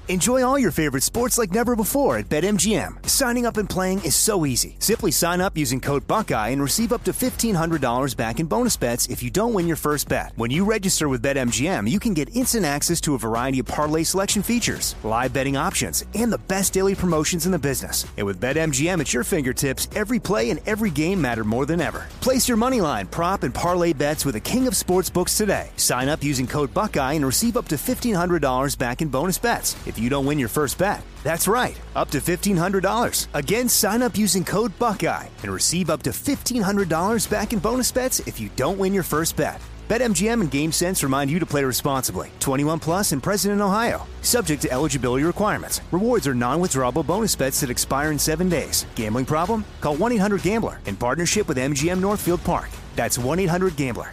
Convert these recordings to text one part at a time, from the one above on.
Enjoy all your favorite sports like never before at BetMGM. Signing up and playing is so easy. Simply sign up using code Buckeye and receive up to $1,500 back in bonus bets if you don't win your first bet. When you register with BetMGM, you can get instant access to a variety of parlay selection features, live betting options, and the best daily promotions in the business. And with BetMGM at your fingertips, every play and every game matter more than ever. Place your moneyline, prop, and parlay bets with the king of sportsbooks today. Sign up using code Buckeye and receive up to $1,500 back in bonus bets if you don't win your first bet. That's right, up to $1,500. Again, sign up using code Buckeye and receive up to $1,500 back in bonus bets if you don't win your first bet. BetMGM and GameSense remind you to play responsibly. 21 plus and present in Ohio. Subject to eligibility requirements. Rewards are non-withdrawable bonus bets that expire in 7 days. Gambling problem? Call 1-800-GAMBLER in partnership with MGM Northfield Park. That's 1-800-GAMBLER.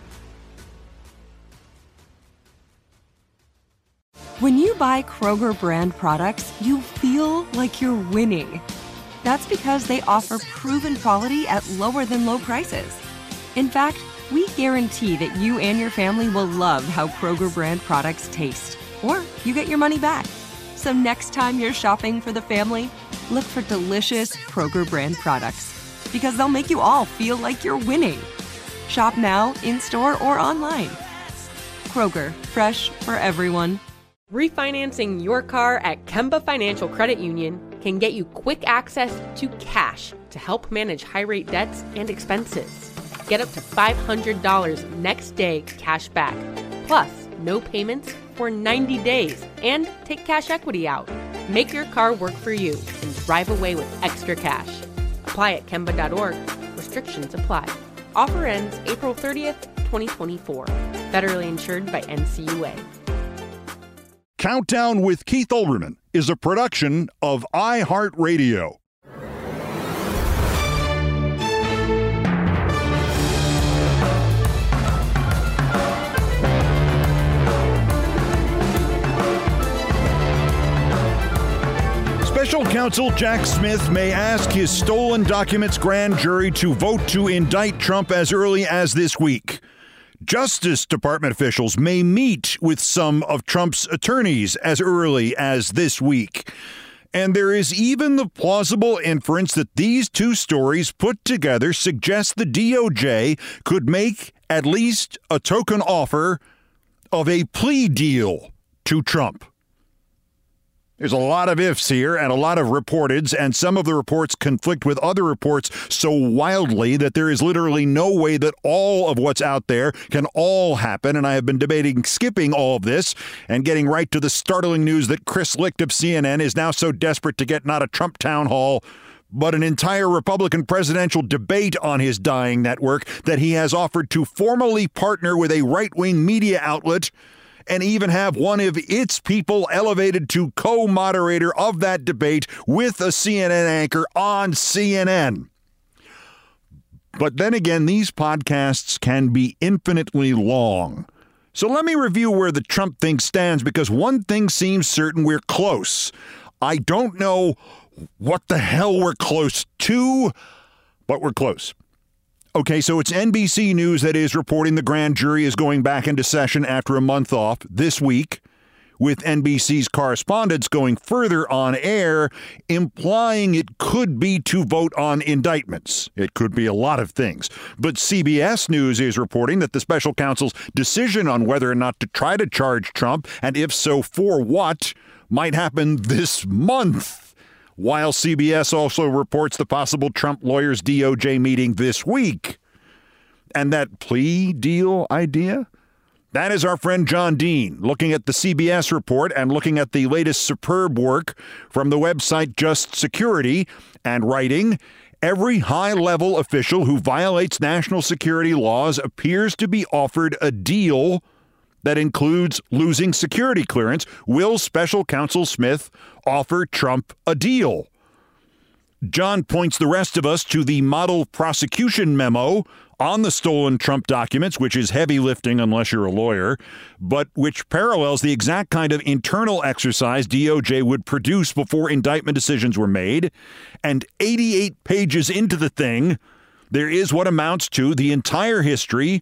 When you buy Kroger brand products, you feel like you're winning. That's because they offer proven quality at lower than low prices. In fact, we guarantee that you and your family will love how Kroger brand products taste, or you get your money back. So next time you're shopping for the family, look for delicious Kroger brand products, because they'll make you all feel like you're winning. Shop now, in-store, or online. Kroger, fresh for everyone. Refinancing your car at Kemba Financial Credit Union can get you quick access to cash to help manage high-rate debts and expenses. Get up to $500 next day cash back, plus no payments for 90 days, and take cash equity out. Make your car work for you and drive away with extra cash. Apply at Kemba.org. Restrictions apply. Offer ends April 30th, 2024. Federally insured by NCUA. Countdown with Keith Olbermann is a production of iHeartRadio. Special counsel Jack Smith may ask his stolen documents grand jury to vote to indict Trump as early as this week. Justice Department officials may meet with some of Trump's attorneys as early as this week. And there is even the plausible inference that these two stories put together suggest the DOJ could make at least a token offer of a plea deal to Trump. There's a lot of ifs here and a lot of reporteds, and some of the reports conflict with other reports so wildly that there is literally no way that all of what's out there can all happen. And I have been debating skipping all of this and getting right to the startling news that Chris Licht of CNN is now so desperate to get not a Trump town hall, but an entire Republican presidential debate on his dying network that he has offered to formally partner with a right-wing media outlet and even have one of its people elevated to co-moderator of that debate with a CNN anchor on CNN. But then again, these podcasts can be infinitely long. So let me review where the Trump thing stands, because one thing seems certain: we're close. I don't know what the hell we're close to, but we're close. Okay, so it's NBC News that is reporting the grand jury is going back into session after a month off this week, with NBC's correspondents going further on air, implying it could be to vote on indictments. It could be a lot of things. But CBS News is reporting that the special counsel's decision on whether or not to try to charge Trump, and if so, for what, might happen this month. While CBS also reports the possible Trump lawyers' DOJ meeting this week. And that plea deal idea? That is our friend John Dean looking at the CBS report and looking at the latest superb work from the website Just Security and writing, every high-level official who violates national security laws appears to be offered a deal that includes losing security clearance. Will Special Counsel Smith offer Trump a deal? John points the rest of us to the model prosecution memo on the stolen Trump documents, which is heavy lifting unless you're a lawyer, but which parallels the exact kind of internal exercise DOJ would produce before indictment decisions were made. And 88 pages into the thing, there is what amounts to the entire history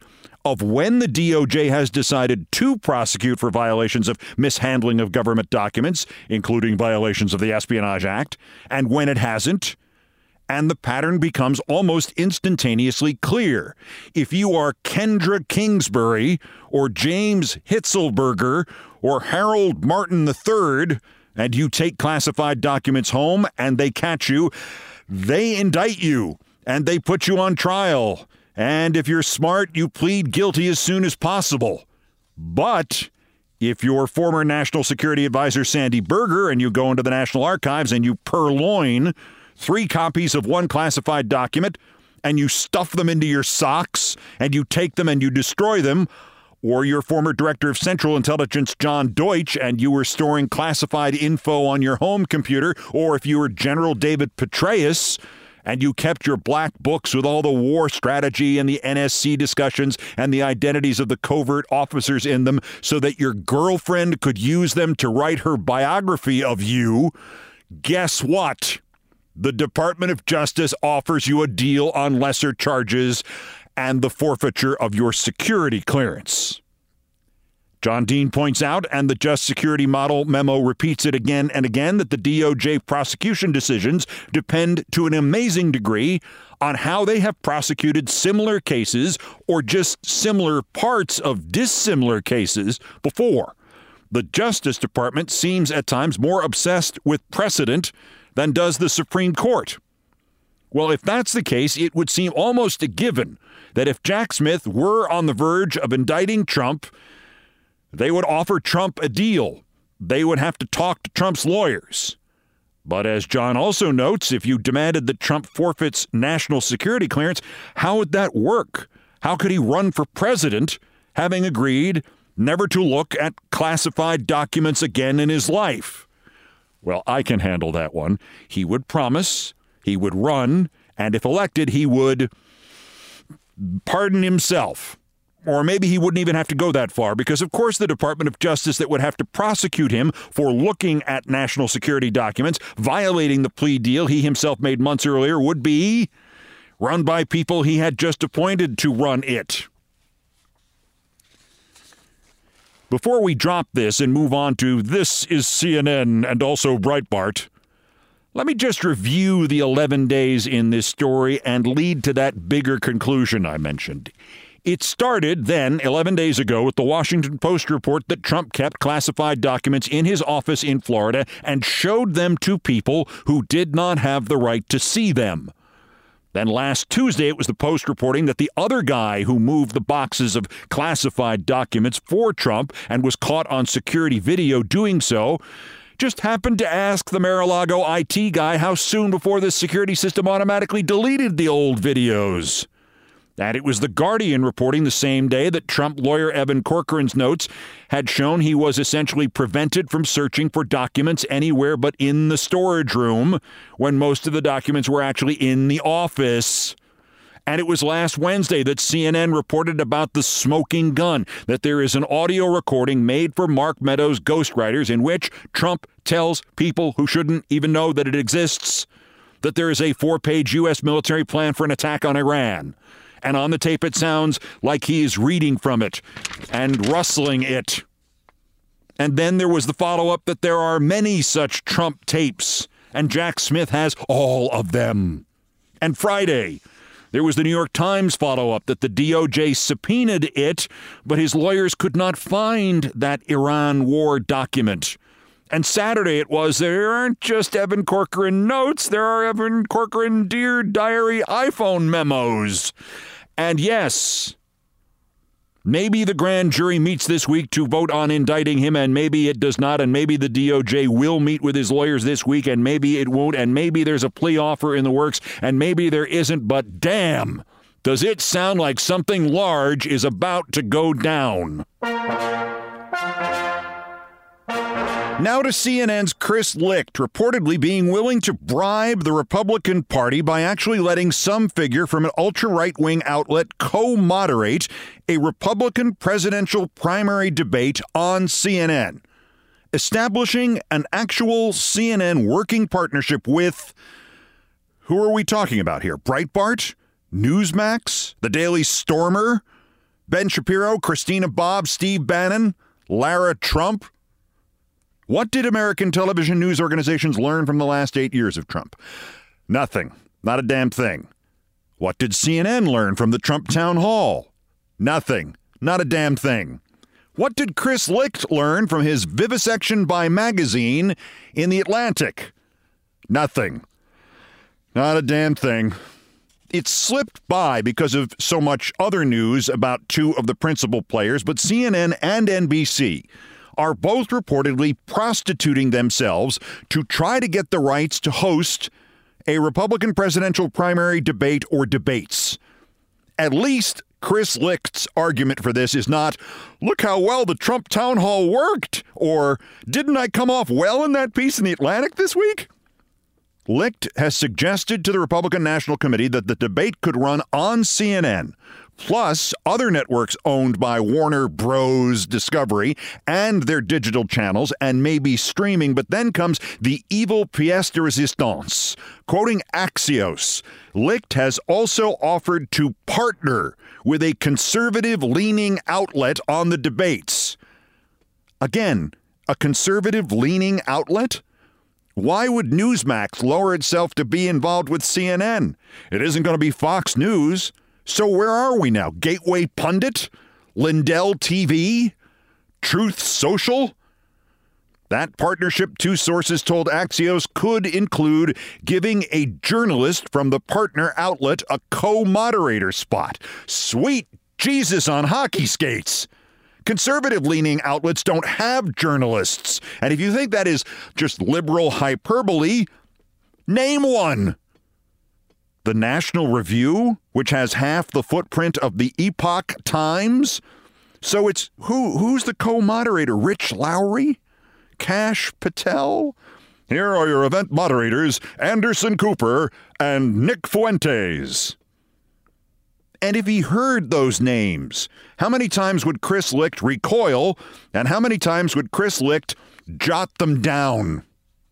of when the DOJ has decided to prosecute for violations of mishandling of government documents, including violations of the Espionage Act, and when it hasn't. And the pattern becomes almost instantaneously clear. If you are Kendra Kingsbury or James Hitzelberger or Harold Martin III, and you take classified documents home and they catch you, they indict you and they put you on trial. And if you're smart, you plead guilty as soon as possible. But if you're former National Security Advisor Sandy Berger and you go into the National Archives and you purloin 3 copies of one classified document and you stuff them into your socks and you take them and you destroy them, or your former Director of Central Intelligence John Deutsch and you were storing classified info on your home computer, or if you were General David Petraeus and you kept your black books with all the war strategy and the NSC discussions and the identities of the covert officers in them so that your girlfriend could use them to write her biography of you, guess what? The Department of Justice offers you a deal on lesser charges and the forfeiture of your security clearance. John Dean points out, and the Just Security Model memo repeats it again and again, that the DOJ prosecution decisions depend to an amazing degree on how they have prosecuted similar cases or just similar parts of dissimilar cases before. The Justice Department seems at times more obsessed with precedent than does the Supreme Court. Well, if that's the case, it would seem almost a given that if Jack Smith were on the verge of indicting Trump, they would offer Trump a deal. They would have to talk to Trump's lawyers. But as John also notes, if you demanded that Trump forfeits national security clearance, how would that work? How could he run for president having agreed never to look at classified documents again in his life? Well, I can handle that one. He would promise, he would run, and if elected, he would pardon himself. Or maybe he wouldn't even have to go that far, because, of course, the Department of Justice that would have to prosecute him for looking at national security documents, violating the plea deal he himself made months earlier, would be run by people he had just appointed to run it. Before we drop this and move on to This is CNN and also Breitbart, let me just review the 11 days in this story and lead to that bigger conclusion I mentioned. It started then, 11 days ago, with the Washington Post report that Trump kept classified documents in his office in Florida and showed them to people who did not have the right to see them. Then last Tuesday, it was the Post reporting that the other guy who moved the boxes of classified documents for Trump and was caught on security video doing so just happened to ask the Mar-a-Lago IT guy how soon before the security system automatically deleted the old videos. And it was The Guardian reporting the same day that Trump lawyer Evan Corcoran's notes had shown he was essentially prevented from searching for documents anywhere but in the storage room when most of the documents were actually in the office. And it was last Wednesday that CNN reported about the smoking gun, that there is an audio recording made for Mark Meadows' ghostwriters in which Trump tells people who shouldn't even know that it exists that there is a 4-page U.S. military plan for an attack on Iran. And on the tape, it sounds like he is reading from it and rustling it. And then there was the follow-up that there are many such Trump tapes, and Jack Smith has all of them. And Friday, there was the New York Times follow-up that the DOJ subpoenaed it, but his lawyers could not find that Iran war document. And Saturday it was, there aren't just Evan Corcoran notes, there are Evan Corcoran Dear Diary iPhone memos. And yes, maybe the grand jury meets this week to vote on indicting him, and maybe it does not, and maybe the DOJ will meet with his lawyers this week, and maybe it won't, and maybe there's a plea offer in the works, and maybe there isn't, but damn, does it sound like something large is about to go down. Now to CNN's Chris Licht, reportedly being willing to bribe the Republican Party by actually letting some figure from an ultra-right-wing outlet co-moderate a Republican presidential primary debate on CNN, establishing an actual CNN working partnership with, who are we talking about here? Breitbart? Newsmax? The Daily Stormer? Ben Shapiro, Christina Bobb, Steve Bannon, Lara Trump. What did American television news organizations learn from the last 8 years of Trump? Nothing. Not a damn thing. What did CNN learn from the Trump town hall? Nothing. Not a damn thing. What did Chris Licht learn from his vivisection by magazine in The Atlantic? Nothing. Not a damn thing. It slipped by because of so much other news about two of the principal players, but CNN and NBC are both reportedly prostituting themselves to try to get the rights to host a Republican presidential primary debate or debates. At least Chris Licht's argument for this is not, look how well the Trump town hall worked, or didn't I come off well in that piece in The Atlantic this week? Licht has suggested to the Republican National Committee that the debate could run on CNN, plus other networks owned by Warner Bros. Discovery and their digital channels, and maybe streaming. But then comes the evil pièce de résistance. Quoting Axios, Licht has also offered to partner with a conservative-leaning outlet on the debates. Again, a conservative-leaning outlet? Why would Newsmax lower itself to be involved with CNN? It isn't going to be Fox News. So where are we now? Gateway Pundit? Lindell TV? Truth Social? That partnership, two sources told Axios, could include giving a journalist from the partner outlet a co-moderator spot. Sweet Jesus on hockey skates. Conservative-leaning outlets don't have journalists. And if you think that is just liberal hyperbole, name one. The National Review, which has half the footprint of the Epoch Times. So it's who's the co-moderator? Rich Lowry? Kash Patel? Here are your event moderators, Anderson Cooper and Nick Fuentes. And if he heard those names, how many times would Chris Licht recoil, and how many times would Chris Licht jot them down?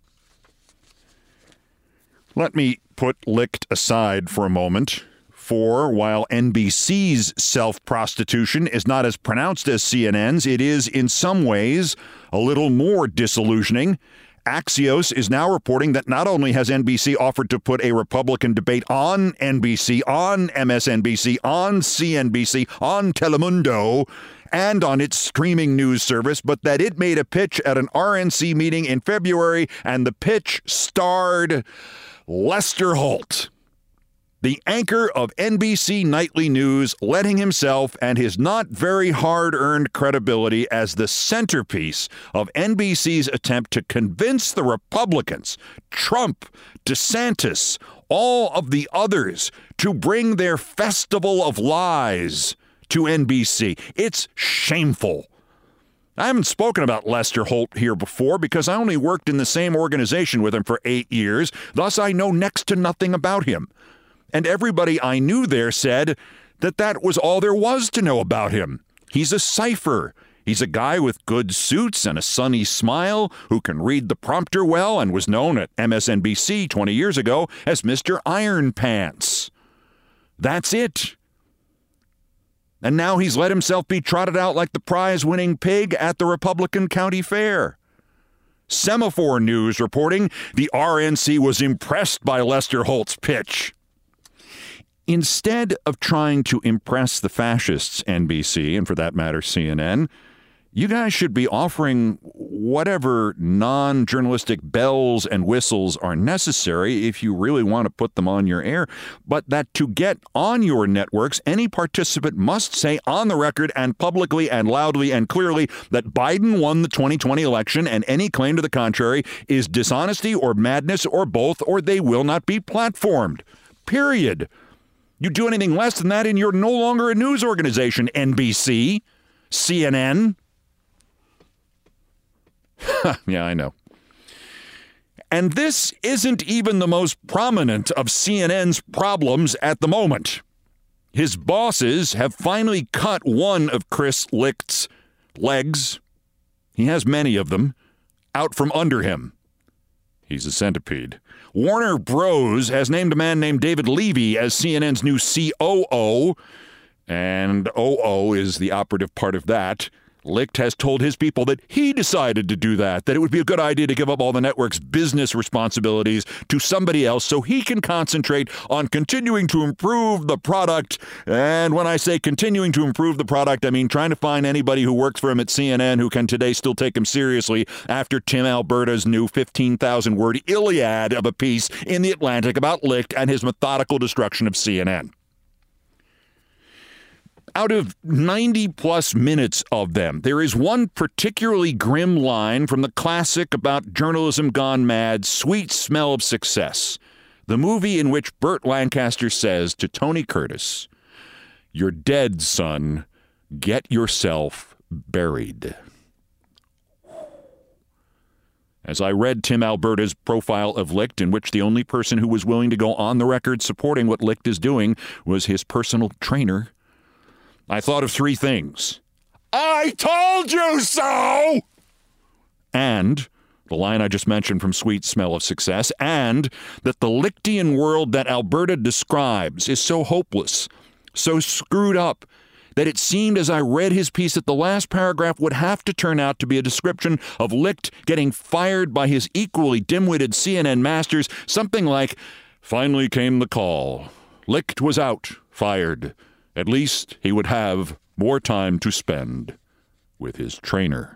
Let me put Licht aside for a moment, for while NBC's self-prostitution is not as pronounced as CNN's, it is in some ways a little more disillusioning. Axios is now reporting that not only has NBC offered to put a Republican debate on NBC, on MSNBC, on CNBC, on Telemundo, and on its streaming news service, but that it made a pitch at an RNC meeting in February, and the pitch starred Lester Holt, the anchor of NBC Nightly News, letting himself and his not very hard-earned credibility as the centerpiece of NBC's attempt to convince the Republicans, Trump, DeSantis, all of the others, to bring their festival of lies to NBC. It's shameful. I haven't spoken about Lester Holt here before because I only worked in the same organization with him for 8 years, thus I know next to nothing about him. And everybody I knew there said that that was all there was to know about him. He's a cipher. He's a guy with good suits and a sunny smile who can read the prompter well and was known at MSNBC 20 years ago as Mr. Iron Pants. That's it. And now he's let himself be trotted out like the prize-winning pig at the Republican County Fair. Semaphore News reporting the RNC was impressed by Lester Holt's pitch. Instead of trying to impress the fascists, NBC, and for that matter, CNN, you guys should be offering whatever non-journalistic bells and whistles are necessary if you really want to put them on your air, but that to get on your networks, any participant must say on the record and publicly and loudly and clearly that Biden won the 2020 election, and any claim to the contrary is dishonesty or madness or both, or they will not be platformed. Period. You do anything less than that and you're no longer a news organization, NBC, CNN. Yeah, I know. And this isn't even the most prominent of CNN's problems at the moment. His bosses have finally cut one of Chris Licht's legs. He has many of them out from under him. He's a centipede. Warner Bros. Has named a man named David Levy as CNN's new COO. And OO is the operative part of that. Licht has told his people that he decided to do that it would be a good idea to give up all the network's business responsibilities to somebody else so he can concentrate on continuing to improve the product. And when I say continuing to improve the product, I mean trying to find anybody who works for him at CNN who can today still take him seriously after Tim Alberta's new 15,000-word Iliad of a piece in The Atlantic about Licht and his methodical destruction of CNN. Out of 90-plus minutes of them, there is one particularly grim line from the classic about journalism gone mad, Sweet Smell of Success, the movie in which Burt Lancaster says to Tony Curtis, "You're dead, son. Get yourself buried." As I read Tim Alberta's profile of Licht, in which the only person who was willing to go on the record supporting what Licht is doing was his personal trainer, I thought of three things. I told you so! And the line I just mentioned from Sweet Smell of Success, and that the Lichtian world that Alberta describes is so hopeless, so screwed up, that it seemed as I read his piece that the last paragraph would have to turn out to be a description of Licht getting fired by his equally dim-witted CNN masters, something like, "Finally came the call. Licht was out, fired. At least he would have more time to spend with his trainer."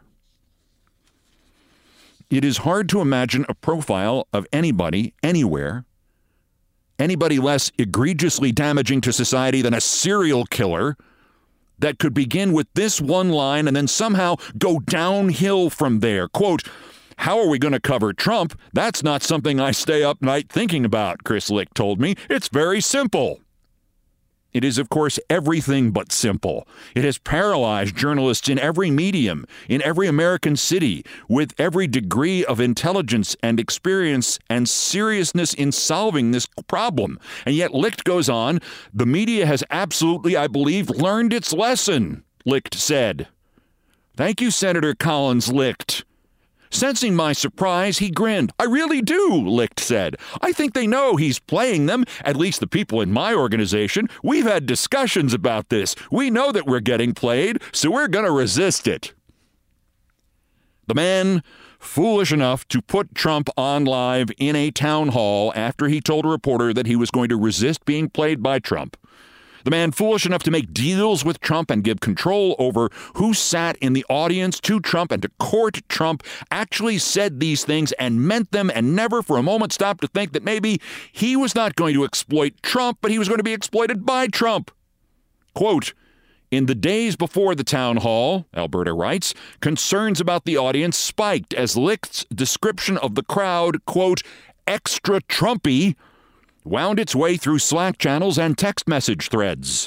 It is hard to imagine a profile of anybody, anywhere, anybody less egregiously damaging to society than a serial killer that could begin with this one line and then somehow go downhill from there. Quote, "How are we going to cover Trump? That's not something I stay up night thinking about," Chris Licht told me. "It's very simple." It is, of course, everything but simple. It has paralyzed journalists in every medium, in every American city, with every degree of intelligence and experience and seriousness in solving this problem. And yet Licht goes on, "The media has absolutely, I believe, learned its lesson," Licht said. "Thank you, Senator Collins Licht." Sensing my surprise, he grinned. "I really do," Licht said. "I think they know he's playing them, at least the people in my organization. We've had discussions about this. We know that we're getting played, so we're going to resist it." The man foolish enough to put Trump on live in a town hall after he told a reporter that he was going to resist being played by Trump. The man foolish enough to make deals with Trump and give control over who sat in the audience to Trump and to court Trump actually said these things and meant them and never for a moment stopped to think that maybe he was not going to exploit Trump, but he was going to be exploited by Trump. Quote, "In the days before the town hall," Alberta writes, "concerns about the audience spiked as Licht's description of the crowd, quote, extra Trumpy, wound its way through Slack channels and text message threads."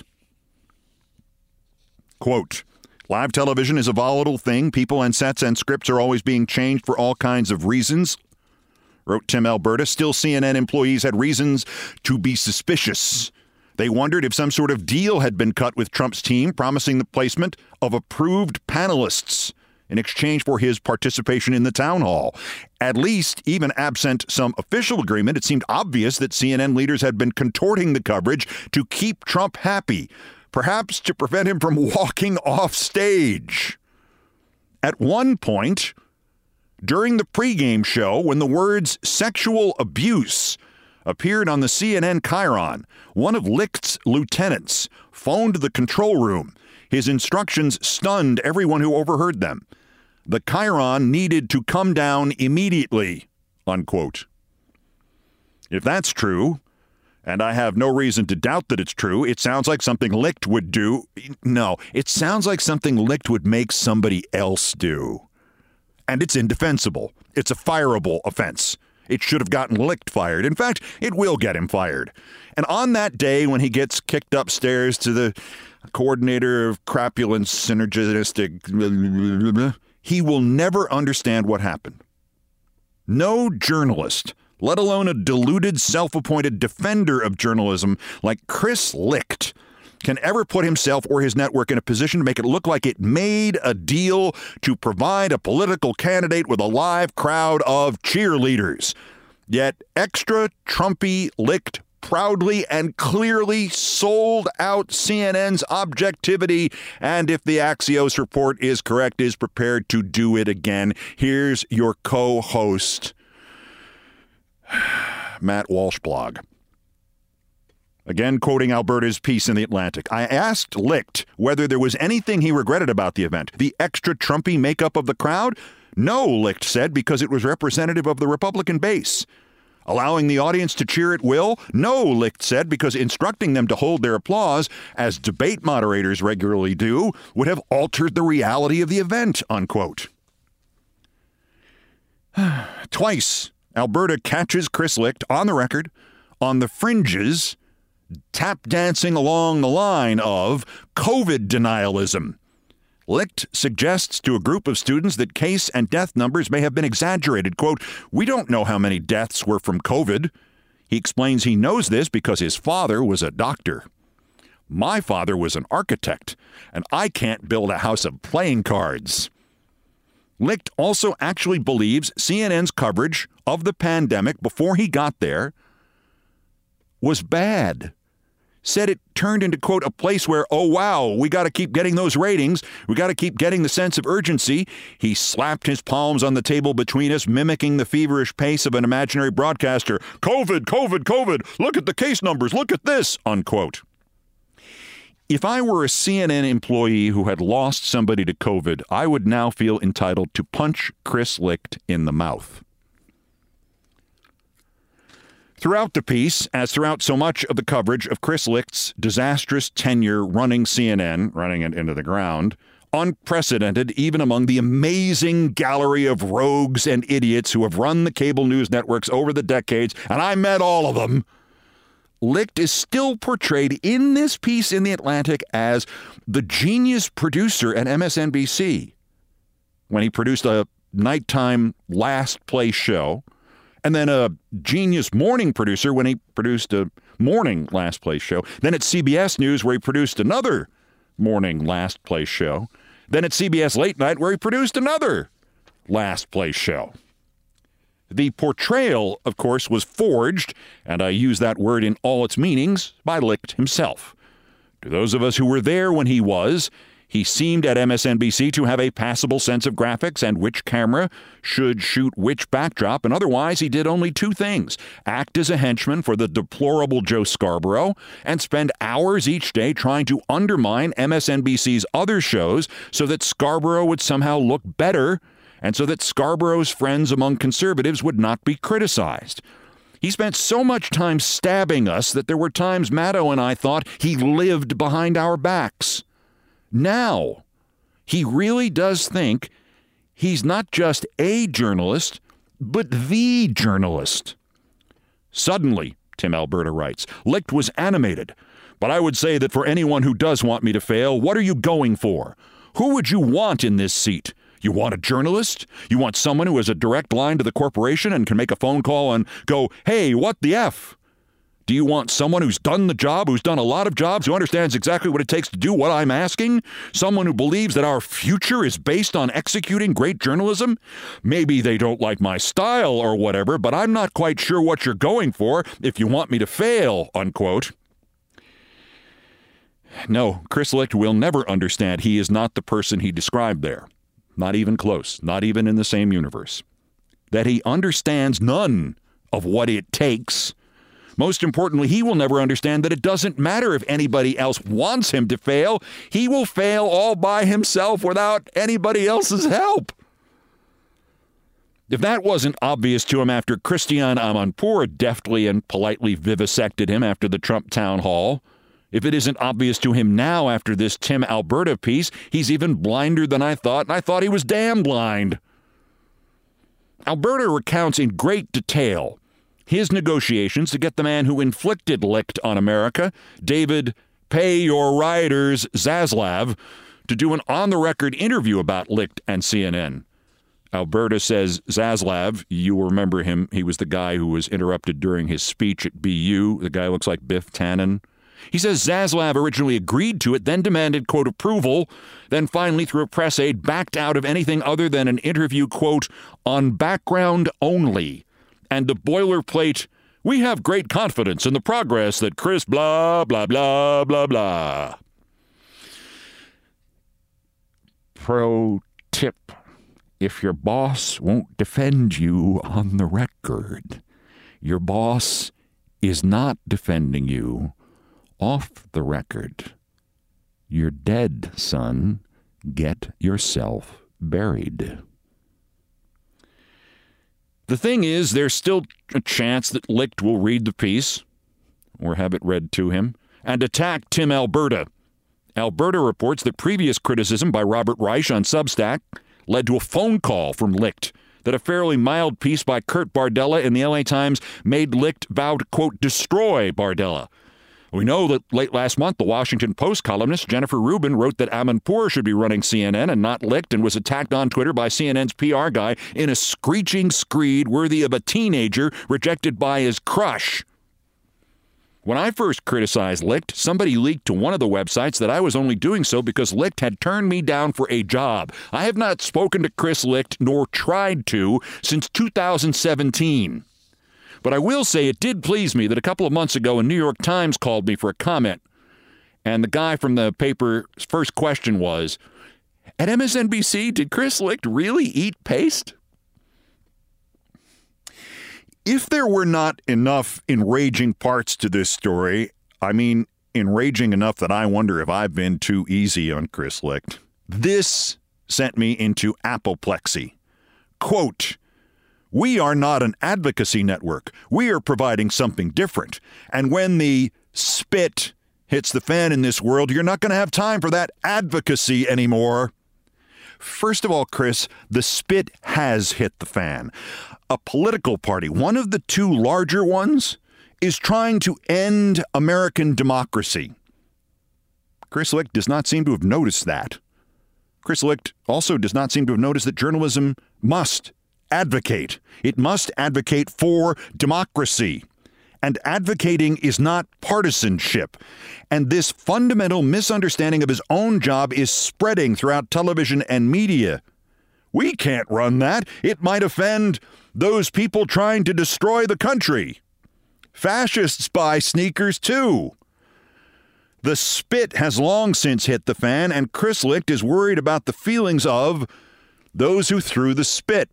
Quote, "Live television is a volatile thing. People and sets and scripts are always being changed for all kinds of reasons," wrote Tim Alberta. Still, CNN employees had reasons to be suspicious. They wondered if some sort of deal had been cut with Trump's team, promising the placement of approved panelists in exchange for his participation in the town hall. At least, even absent some official agreement, it seemed obvious that CNN leaders had been contorting the coverage to keep Trump happy, perhaps to prevent him from walking off stage. At one point, during the pregame show, when the words "sexual abuse" appeared on the CNN chyron, one of Licht's lieutenants phoned the control room. His instructions stunned everyone who overheard them. The chyron needed to come down immediately, unquote. If that's true, and I have no reason to doubt that it's true, it sounds like something Licht would do. No, it sounds like something Licht would make somebody else do. And it's indefensible. It's a fireable offense. It should have gotten Licht fired. In fact, it will get him fired. And on that day when he gets kicked upstairs to the coordinator of crapulence synergistic, he will never understand what happened. No journalist, let alone a deluded, self-appointed defender of journalism like Chris Licht, can ever put himself or his network in a position to make it look like it made a deal to provide a political candidate with a live crowd of cheerleaders. Yet extra Trumpy Licht proudly and clearly sold out CNN's objectivity, and if the Axios report is correct, is prepared to do it again. Here's your co-host, Matt Walsh blog. Again, quoting Alberta's piece in The Atlantic. I asked Licht whether there was anything he regretted about the event. The extra Trumpy makeup of the crowd? No, Licht said, because it was representative of the Republican base. Allowing the audience to cheer at will? No, Licht said, because instructing them to hold their applause, as debate moderators regularly do, would have altered the reality of the event, unquote. Twice, Alberta catches Chris Licht on the record, on the fringes, tap dancing along the line of COVID denialism. Licht suggests to a group of students that case and death numbers may have been exaggerated. Quote, "We don't know how many deaths were from COVID." He explains he knows this because his father was a doctor. "My father was an architect, and I can't build a house of playing cards." Licht also actually believes CNN's coverage of the pandemic before he got there was bad. Said it turned into, quote, a place where, oh, wow, we got to keep getting those ratings. We got to keep getting the sense of urgency. He slapped his palms on the table between us, mimicking the feverish pace of an imaginary broadcaster. COVID, COVID, COVID. Look at the case numbers. Look at this, unquote. If I were a CNN employee who had lost somebody to COVID, I would now feel entitled to punch Chris Licht in the mouth. Throughout the piece, as throughout so much of the coverage of Chris Licht's disastrous tenure running CNN, running it into the ground, unprecedented even among the amazing gallery of rogues and idiots who have run the cable news networks over the decades, and I met all of them, Licht is still portrayed in this piece in The Atlantic as the genius producer at MSNBC when he produced a nighttime last place show, and then a genius morning producer when he produced a morning last place show. Then at CBS News where he produced another morning last place show. Then at CBS Late Night where he produced another last place show. The portrayal, of course, was forged, and I use that word in all its meanings, by Licht himself. To those of us who were there when he seemed at MSNBC to have a passable sense of graphics and which camera should shoot which backdrop, and otherwise he did only two things: act as a henchman for the deplorable Joe Scarborough and spend hours each day trying to undermine MSNBC's other shows so that Scarborough would somehow look better and so that Scarborough's friends among conservatives would not be criticized. He spent so much time stabbing us that there were times Maddow and I thought he lived behind our backs. Now, he really does think he's not just a journalist, but the journalist. Suddenly, Tim Alberta writes, Licht was animated. But I would say that for anyone who does want me to fail, what are you going for? Who would you want in this seat? You want a journalist? You want someone who has a direct line to the corporation and can make a phone call and go, hey, what the F? Do you want someone who's done the job, who's done a lot of jobs, who understands exactly what it takes to do what I'm asking? Someone who believes that our future is based on executing great journalism? Maybe they don't like my style or whatever, but I'm not quite sure what you're going for if you want me to fail, unquote. No, Chris Licht will never understand he is not the person he described there. Not even close, not even in the same universe. That he understands none of what it takes. Most importantly, he will never understand that it doesn't matter if anybody else wants him to fail. He will fail all by himself without anybody else's help. If that wasn't obvious to him after Christiane Amanpour deftly and politely vivisected him after the Trump town hall, if it isn't obvious to him now after this Tim Alberta piece, he's even blinder than I thought, and I thought he was damn blind. Alberta recounts in great detail his negotiations to get the man who inflicted Licht on America, David Pay Your Riders Zaslav, to do an on-the-record interview about Licht and CNN. Alberta says Zaslav, you will remember him, he was the guy who was interrupted during his speech at BU. The guy looks like Biff Tannen. He says Zaslav originally agreed to it, then demanded, quote, approval, then finally, through a press aid, backed out of anything other than an interview, quote, on background only, and the boilerplate, We have great confidence in the progress that Chris blah, blah, blah, blah, blah. Pro tip. If your boss won't defend you on the record, your boss is not defending you off the record. You're dead, son. Get yourself buried. The thing is, there's still a chance that Licht will read the piece, or have it read to him, and attack Tim Alberta. Alberta reports that previous criticism by Robert Reich on Substack led to a phone call from Licht, that a fairly mild piece by Kurt Bardella in the LA Times made Licht vow to, quote, destroy Bardella. We know that late last month, the Washington Post columnist Jennifer Rubin wrote that Amanpour should be running CNN and not Licht, and was attacked on Twitter by CNN's PR guy in a screeching screed worthy of a teenager rejected by his crush. When I first criticized Licht, somebody leaked to one of the websites that I was only doing so because Licht had turned me down for a job. I have not spoken to Chris Licht, nor tried to, since 2017. But I will say it did please me that a couple of months ago, a New York Times called me for a comment. And the guy from the paper's first question was, at MSNBC, did Chris Licht really eat paste? If there were not enough enraging parts to this story, I mean, enraging enough that I wonder if I've been too easy on Chris Licht, this sent me into apoplexy. Quote, we are not an advocacy network. We are providing something different. And when the spit hits the fan in this world, you're not going to have time for that advocacy anymore. First of all, Chris, the spit has hit the fan. A political party, one of the two larger ones, is trying to end American democracy. Chris Licht does not seem to have noticed that. Chris Licht also does not seem to have noticed that journalism must advocate. It must advocate for democracy. And advocating is not partisanship. And this fundamental misunderstanding of his own job is spreading throughout television and media. We can't run that. It might offend those people trying to destroy the country. Fascists buy sneakers too. The spit has long since hit the fan, and Chris Licht is worried about the feelings of those who threw the spit.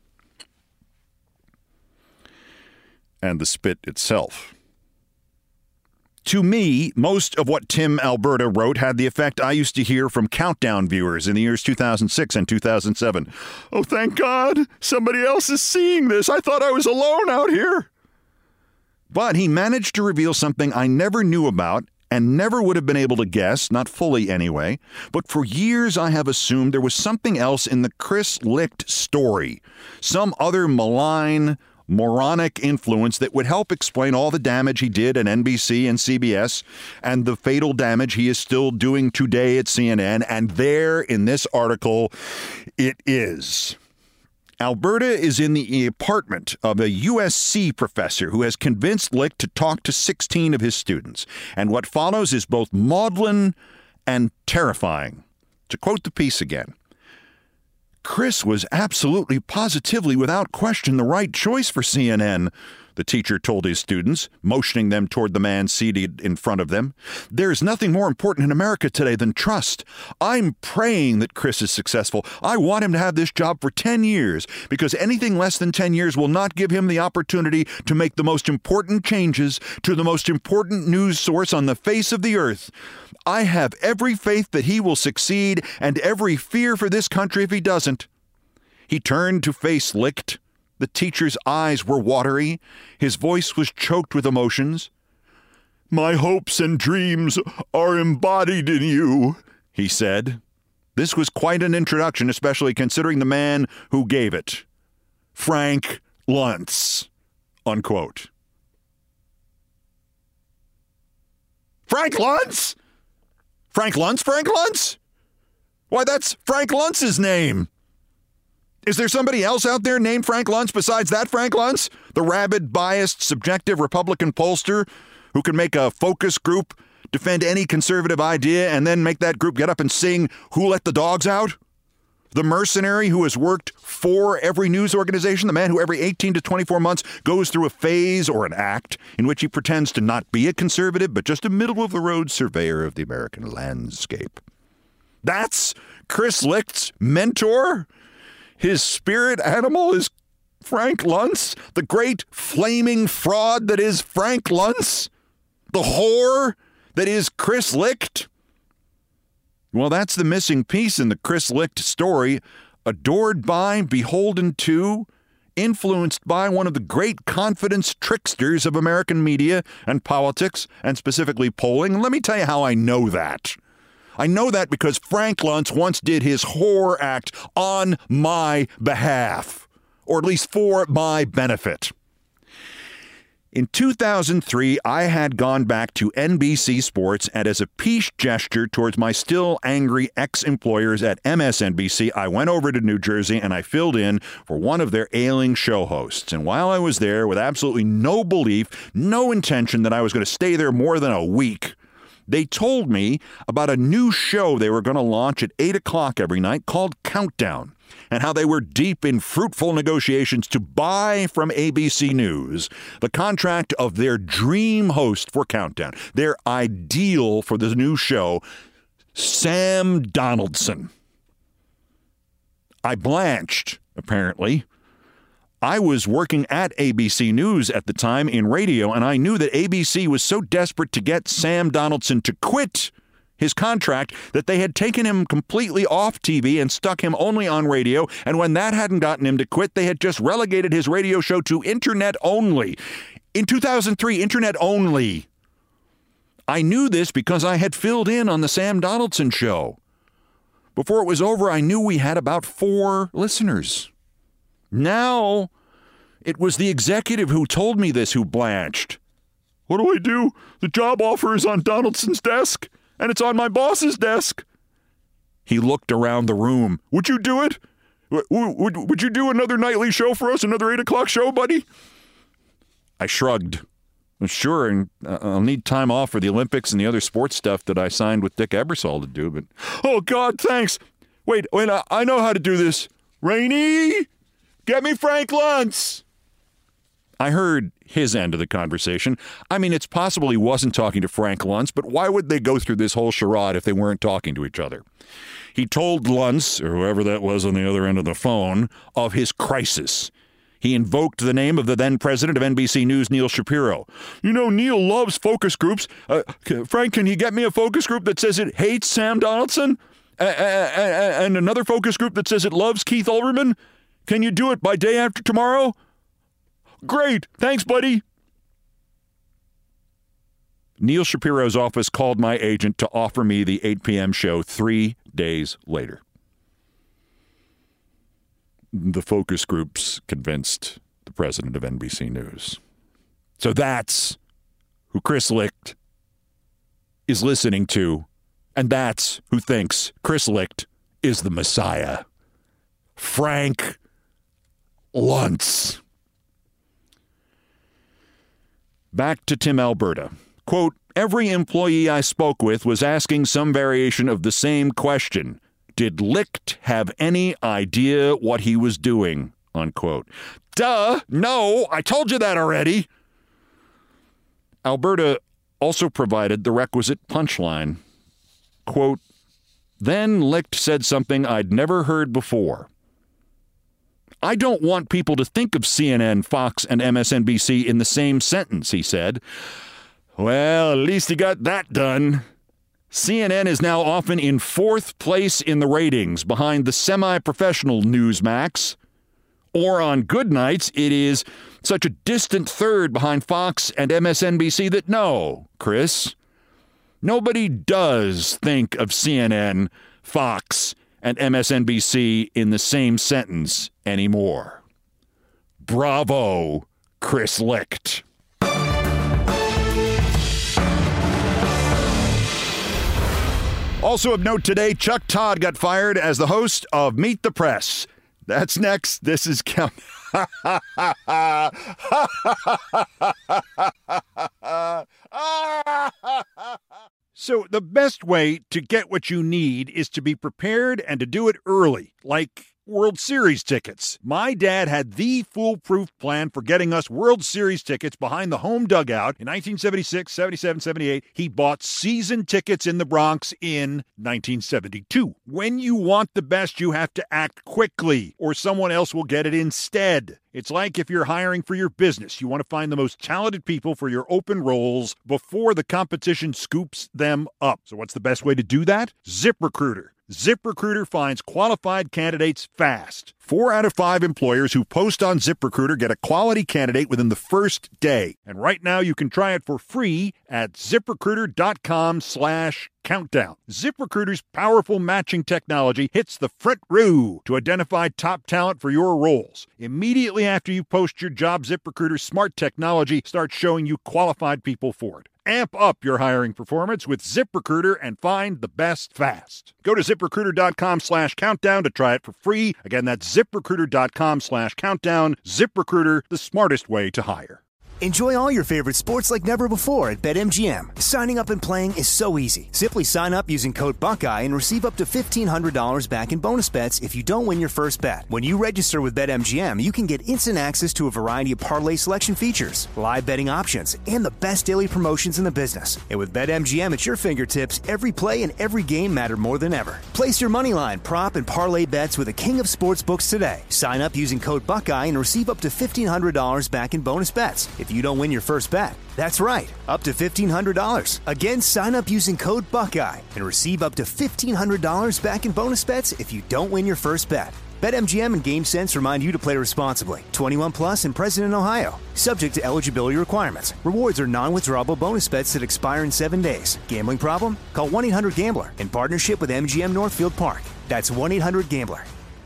And the spit itself. To me, most of what Tim Alberta wrote had the effect I used to hear from Countdown viewers in the years 2006 and 2007. Oh, thank God, somebody else is seeing this. I thought I was alone out here. But he managed to reveal something I never knew about and never would have been able to guess, not fully anyway. But for years I have assumed there was something else in the Chris Licht story, some other malign, moronic influence that would help explain all the damage he did at NBC and CBS and the fatal damage he is still doing today at CNN. And there in this article, it is. Alberta is in the apartment of a USC professor who has convinced Licht to talk to 16 of his students. And what follows is both maudlin and terrifying. To quote the piece again, Chris was absolutely, positively, without question, the right choice for CNN, the teacher told his students, motioning them toward the man seated in front of them. There's nothing more important in America today than trust. I'm praying that Chris is successful. I want him to have this job for 10 years, because anything less than 10 years will not give him the opportunity to make the most important changes to the most important news source on the face of the earth. I have every faith that he will succeed and every fear for this country if he doesn't. He turned to face Licht. The teacher's eyes were watery. His voice was choked with emotions. My hopes and dreams are embodied in you, he said. This was quite an introduction, especially considering the man who gave it. Frank Luntz, unquote. Frank Luntz? Frank Luntz? Frank Luntz? Why, that's Frank Luntz's name. Is there somebody else out there named Frank Luntz besides that Frank Luntz? The rabid, biased, subjective Republican pollster who can make a focus group defend any conservative idea and then make that group get up and sing Who Let the Dogs Out? The mercenary who has worked for every news organization, the man who every 18 to 24 months goes through a phase or an act in which he pretends to not be a conservative, but just a middle-of-the-road surveyor of the American landscape. That's Chris Licht's mentor? His spirit animal is Frank Luntz? The great flaming fraud that is Frank Luntz? The whore that is Chris Licht? Well, that's the missing piece in the Chris Licht story. Adored by, beholden to, influenced by one of the great confidence tricksters of American media and politics, and specifically polling. Let me tell you how I know that. I know that because Frank Luntz once did his whore act on my behalf, or at least for my benefit. In 2003, I had gone back to NBC Sports, and as a peace gesture towards my still angry ex-employers at MSNBC, I went over to New Jersey and I filled in for one of their ailing show hosts. And while I was there, with absolutely no belief, no intention that I was going to stay there more than a week, they told me about a new show they were going to launch at 8 o'clock every night called Countdown, and how they were deep in fruitful negotiations to buy from ABC News the contract of their dream host for Countdown, their ideal for the new show, Sam Donaldson. I blanched, apparently. I was working at ABC News at the time in radio, and I knew that ABC was so desperate to get Sam Donaldson to quit his contract that they had taken him completely off TV and stuck him only on radio. And when that hadn't gotten him to quit, they had just relegated his radio show to internet only. In 2003, internet only. I knew this because I had filled in on the Sam Donaldson show. Before it was over, I knew we had about 4 listeners. Now, it was the executive who told me this who blanched. What do I do? The job offer is on Donaldson's desk, and it's on my boss's desk. He looked around the room. Would you do it? Would you do another nightly show for us, another 8 o'clock show, buddy? I shrugged. Sure, and I'll need time off for the Olympics and the other sports stuff that I signed with Dick Ebersol to do, but... Oh, God, thanks. Wait, I know how to do this. Rainey, get me Frank Luntz. I heard his end of the conversation. I mean, it's possible he wasn't talking to Frank Luntz, but why would they go through this whole charade if they weren't talking to each other? He told Luntz, or whoever that was on the other end of the phone, of his crisis. He invoked the name of the then president of NBC News, Neil Shapiro. You know, Neil loves focus groups. Frank, can you get me a focus group that says it hates Sam Donaldson? And another focus group that says it loves Keith Olbermann? Can you do it by day after tomorrow? Great. Thanks, buddy. Neil Shapiro's office called my agent to offer me the 8 p.m. show 3 days later. The focus groups convinced the president of NBC News. So that's who Chris Licht is listening to, and that's who thinks Chris Licht is the Messiah. Frank Luntz. Back to Tim Alberta. Quote, every employee I spoke with was asking some variation of the same question. Did Licht have any idea what he was doing? Unquote. Duh, no, I told you that already. Alberta also provided the requisite punchline. Quote, then Licht said something I'd never heard before. I don't want people to think of CNN, Fox, and MSNBC in the same sentence, he said. Well, at least he got that done. CNN is now often in 4th place in the ratings behind the semi-professional Newsmax. Or on good nights, it is such a distant third behind Fox and MSNBC that no, Chris, nobody does think of CNN, Fox, and MSNBC in the same sentence anymore. Bravo, Chris Licht. Also of note today, Chuck Todd got fired as the host of Meet the Press. That's next. This is Count. So the best way to get what you need is to be prepared and to do it early, like World Series tickets. My dad had the foolproof plan for getting us World Series tickets behind the home dugout in 1976, 77, 78. He bought season tickets in the Bronx in 1972. When you want the best, you have to act quickly, or someone else will get it instead. It's like if you're hiring for your business. You want to find the most talented people for your open roles before the competition scoops them up. So what's the best way to do that? ZipRecruiter. ZipRecruiter finds qualified candidates fast. 4 out of 5 employers who post on ZipRecruiter get a quality candidate within the first day. And right now you can try it for free at ZipRecruiter.com/countdown. ZipRecruiter's powerful matching technology hits the front row to identify top talent for your roles. Immediately after you post your job, ZipRecruiter's smart technology starts showing you qualified people for it. Amp up your hiring performance with ZipRecruiter and find the best fast. Go to ZipRecruiter.com/countdown to try it for free. Again, that's ZipRecruiter.com/countdown. ZipRecruiter, the smartest way to hire. Enjoy all your favorite sports like never before at BetMGM. Signing up and playing is so easy. Simply sign up using code Buckeye and receive up to $1,500 back in bonus bets if you don't win your first bet. When you register with BetMGM, you can get instant access to a variety of parlay selection features, live betting options, and the best daily promotions in the business. And with BetMGM at your fingertips, every play and every game matter more than ever. Place your moneyline, prop, and parlay bets with the king of sportsbooks today. Sign up using code Buckeye and receive up to $1,500 back in bonus bets if you don't win your first bet. That's right, up to $1,500. Again, sign up using code Buckeye and receive up to $1,500 back in bonus bets if you don't win your first bet. BetMGM and GameSense remind you to play responsibly. 21 plus and present in Ohio. Subject to eligibility requirements. Rewards are non-withdrawable bonus bets that expire in 7 days. Gambling problem? Call 1-800-GAMBLER in partnership with MGM Northfield Park. That's 1-800-GAMBLER.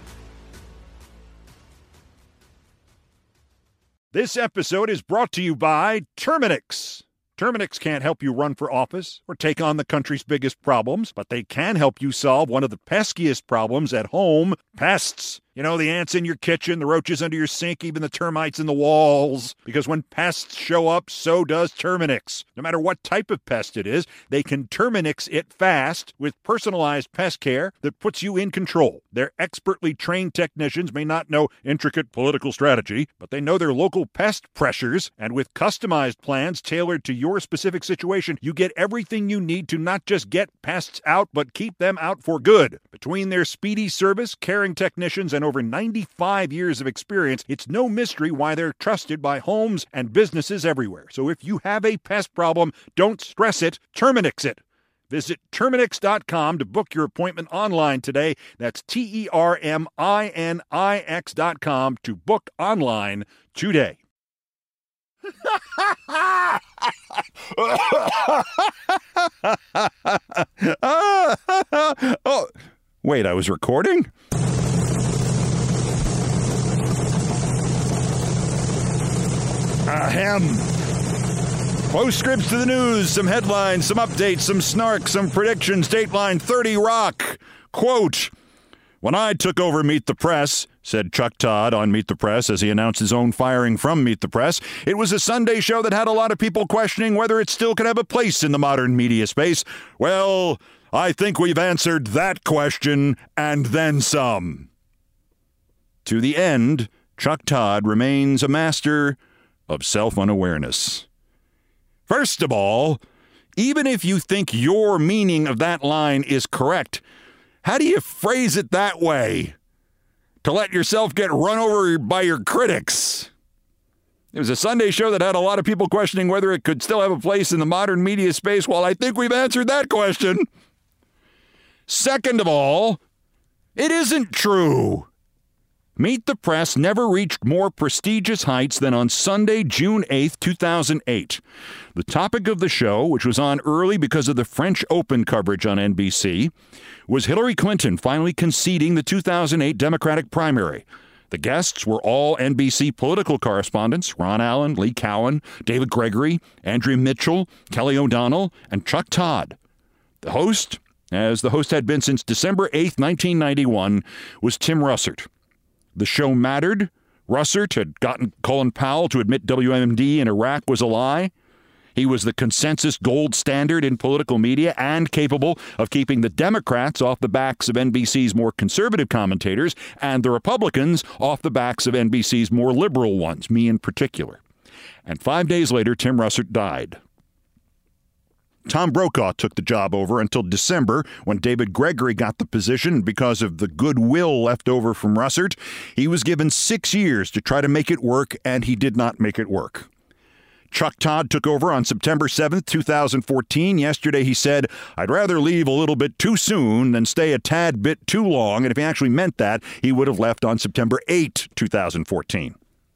This episode is brought to you by Terminix. Terminix can't help you run for office or take on the country's biggest problems, but they can help you solve one of the peskiest problems at home, pests. You know, the ants in your kitchen, the roaches under your sink, even the termites in the walls. Because when pests show up, so does Terminix. No matter what type of pest it is, they can Terminix it fast with personalized pest care that puts you in control. Their expertly trained technicians may not know intricate political strategy, but they know their local pest pressures, and with customized plans tailored to your specific situation, you get everything you need to not just get pests out, but keep them out for good. Between their speedy service, caring technicians, and over 95 years of experience, it's no mystery why they're trusted by homes and businesses everywhere. So if you have a pest problem, don't stress it, Terminix it. Visit Terminix.com to book your appointment online today. That's TERMINIX.com to book online today. Oh, wait, I was recording? Ahem. Postscripts to the news, some headlines, some updates, some snark, some predictions. Dateline 30 Rock. Quote, "When I took over Meet the Press," said Chuck Todd on Meet the Press as he announced his own firing from Meet the Press, "it was a Sunday show that had a lot of people questioning whether it still could have a place in the modern media space. Well, I think we've answered that question and then some." To the end, Chuck Todd remains a master of self-unawareness. First of all, even if you think your meaning of that line is correct, how do you phrase it that way? To let yourself get run over by your critics. It was a Sunday show that had a lot of people questioning whether it could still have a place in the modern media space. Well, I think we've answered that question. Second of all, it isn't true. Meet the Press never reached more prestigious heights than on Sunday, June 8th, 2008. The topic of the show, which was on early because of the French Open coverage on NBC, was Hillary Clinton finally conceding the 2008 Democratic primary. The guests were all NBC political correspondents: Ron Allen, Lee Cowan, David Gregory, Andrea Mitchell, Kelly O'Donnell, and Chuck Todd. The host, as the host had been since December 8th, 1991, was Tim Russert. The show mattered. Russert had gotten Colin Powell to admit WMD in Iraq was a lie. He was the consensus gold standard in political media and capable of keeping the Democrats off the backs of NBC's more conservative commentators and the Republicans off the backs of NBC's more liberal ones, me in particular. And 5 days later, Tim Russert died. Tom Brokaw took the job over until December, when David Gregory got the position. Because of the goodwill left over from Russert, he was given 6 years to try to make it work, and he did not make it work. Chuck Todd took over on September 7th, 2014. Yesterday he said, "I'd rather leave a little bit too soon than stay a tad bit too long." And if he actually meant that, he would have left on September 8th, 2014.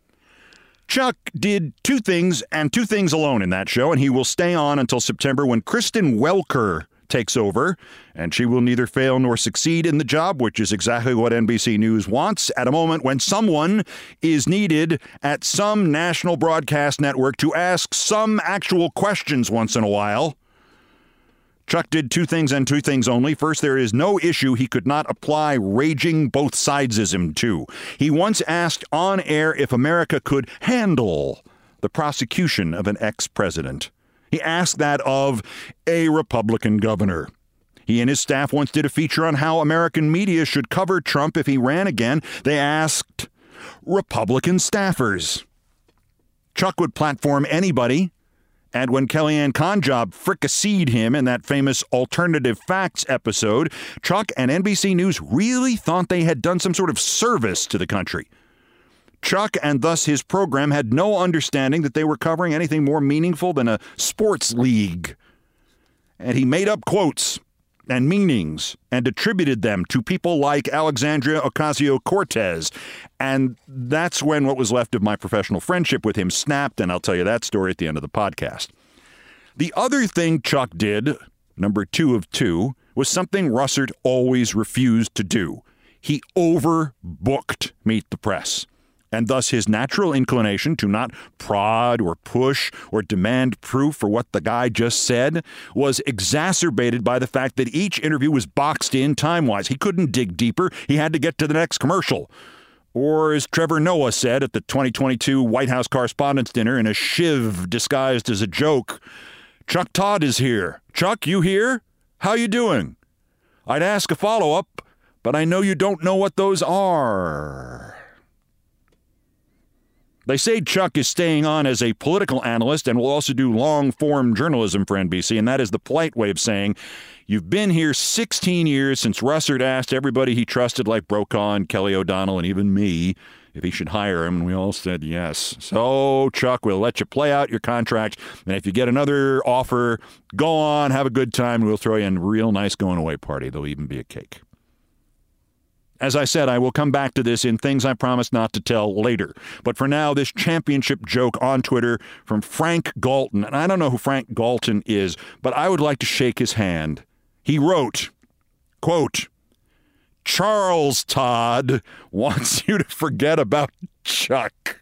Chuck did two things and two things alone in that show, and he will stay on until September, when Kristen Welker takes over, and she will neither fail nor succeed in the job, which is exactly what NBC News wants, at a moment when someone is needed at some national broadcast network to ask some actual questions once in a while. Chuck did two things and two things only. First, there is no issue he could not apply raging both sidesism to. He once asked on air if America could handle the prosecution of an ex-president. He asked that of a Republican governor. He and his staff once did a feature on how American media should cover Trump if he ran again. They asked Republican staffers. Chuck would platform anybody, and when Kellyanne Conjob fricasseed him in that famous Alternative Facts episode, Chuck and NBC News really thought they had done some sort of service to the country. Chuck, and thus his program, had no understanding that they were covering anything more meaningful than a sports league. And he made up quotes and meanings and attributed them to people like Alexandria Ocasio-Cortez. And that's when what was left of my professional friendship with him snapped, and I'll tell you that story at the end of the podcast. The other thing Chuck did, number 2 of 2, was something Russert always refused to do. He overbooked Meet the Press. And thus his natural inclination to not prod or push or demand proof for what the guy just said was exacerbated by the fact that each interview was boxed in time-wise. He couldn't dig deeper. He had to get to the next commercial. Or, as Trevor Noah said at the 2022 White House Correspondents' Dinner in a shiv disguised as a joke, "Chuck Todd is here. Chuck, you here? How you doing? I'd ask a follow-up, but I know you don't know what those are." They say Chuck is staying on as a political analyst and will also do long-form journalism for NBC, and that is the polite way of saying, you've been here 16 years since Russert asked everybody he trusted, like Brokaw and Kelly O'Donnell and even me, if he should hire him, and we all said yes. So, Chuck, we'll let you play out your contract, and if you get another offer, go on, have a good time, and we'll throw you in a real nice going-away party. There'll even be a cake. As I said, I will come back to this in Things I Promise Not to Tell later. But for now, this championship joke on Twitter from Frank Galton. And I don't know who Frank Galton is, but I would like to shake his hand. He wrote, quote, "Charles Todd wants you to forget about Chuck."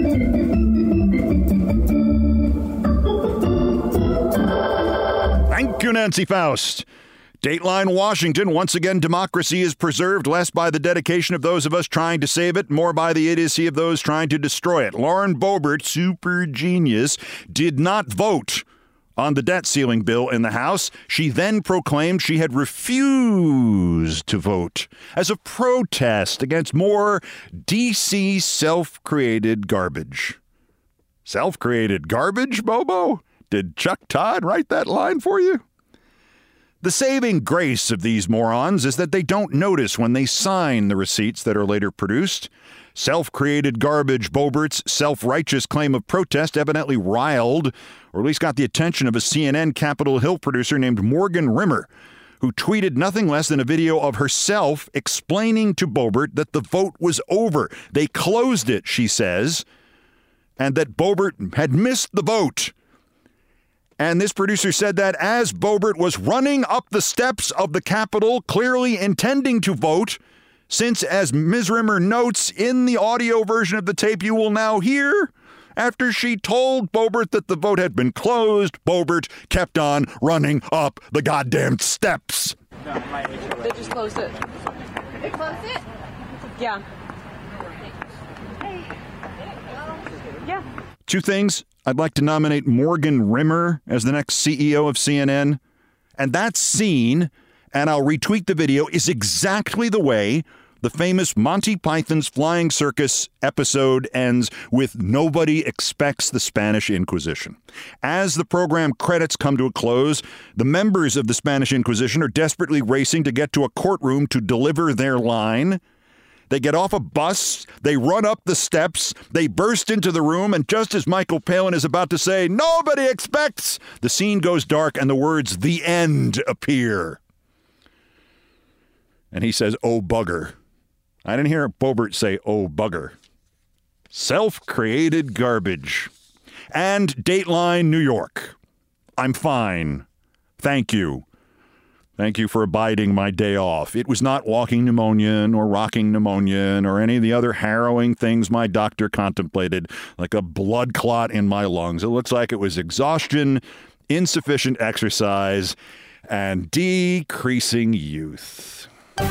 Thank you, Nancy Faust. Dateline Washington, once again, democracy is preserved less by the dedication of those of us trying to save it, more by the idiocy of those trying to destroy it. Lauren Boebert, super genius, did not vote on the debt ceiling bill in the House. She then proclaimed she had refused to vote as a protest against more D.C. self-created garbage. Self-created garbage, Bobo? Did Chuck Todd write that line for you? The saving grace of these morons is that they don't notice when they sign the receipts that are later produced. Self-created garbage Boebert's self-righteous claim of protest evidently riled, or at least got the attention of a CNN Capitol Hill producer named Morgan Rimmer, who tweeted nothing less than a video of herself explaining to Boebert that the vote was over. They closed it, she says, and that Boebert had missed the vote. And this producer said that as Boebert was running up the steps of the Capitol, clearly intending to vote, since, as Ms. Rimmer notes in the audio version of the tape you will now hear, after she told Boebert that the vote had been closed, Boebert kept on running up the goddamn steps. They just closed it. They closed it? Yeah. Yeah. Two things I'd like to nominate Morgan Rimmer as the next CEO of CNN. And that scene, and I'll retweet the video, is exactly the way the famous Monty Python's Flying Circus episode ends with "Nobody expects the Spanish Inquisition." As the program credits come to a close, the members of the Spanish Inquisition are desperately racing to get to a courtroom to deliver their line. They get off a bus, they run up the steps, they burst into the room, and just as Michael Palin is about to say, "Nobody expects," the scene goes dark and the words "the end" appear. And he says, "Oh, bugger." I didn't hear Boebert say, "Oh, bugger." Self-created garbage. And Dateline New York. I'm fine. Thank you. Thank you for abiding my day off. It was not walking pneumonia or rocking pneumonia or any of the other harrowing things my doctor contemplated, like a blood clot in my lungs. It looks like it was exhaustion, insufficient exercise, and decreasing youth.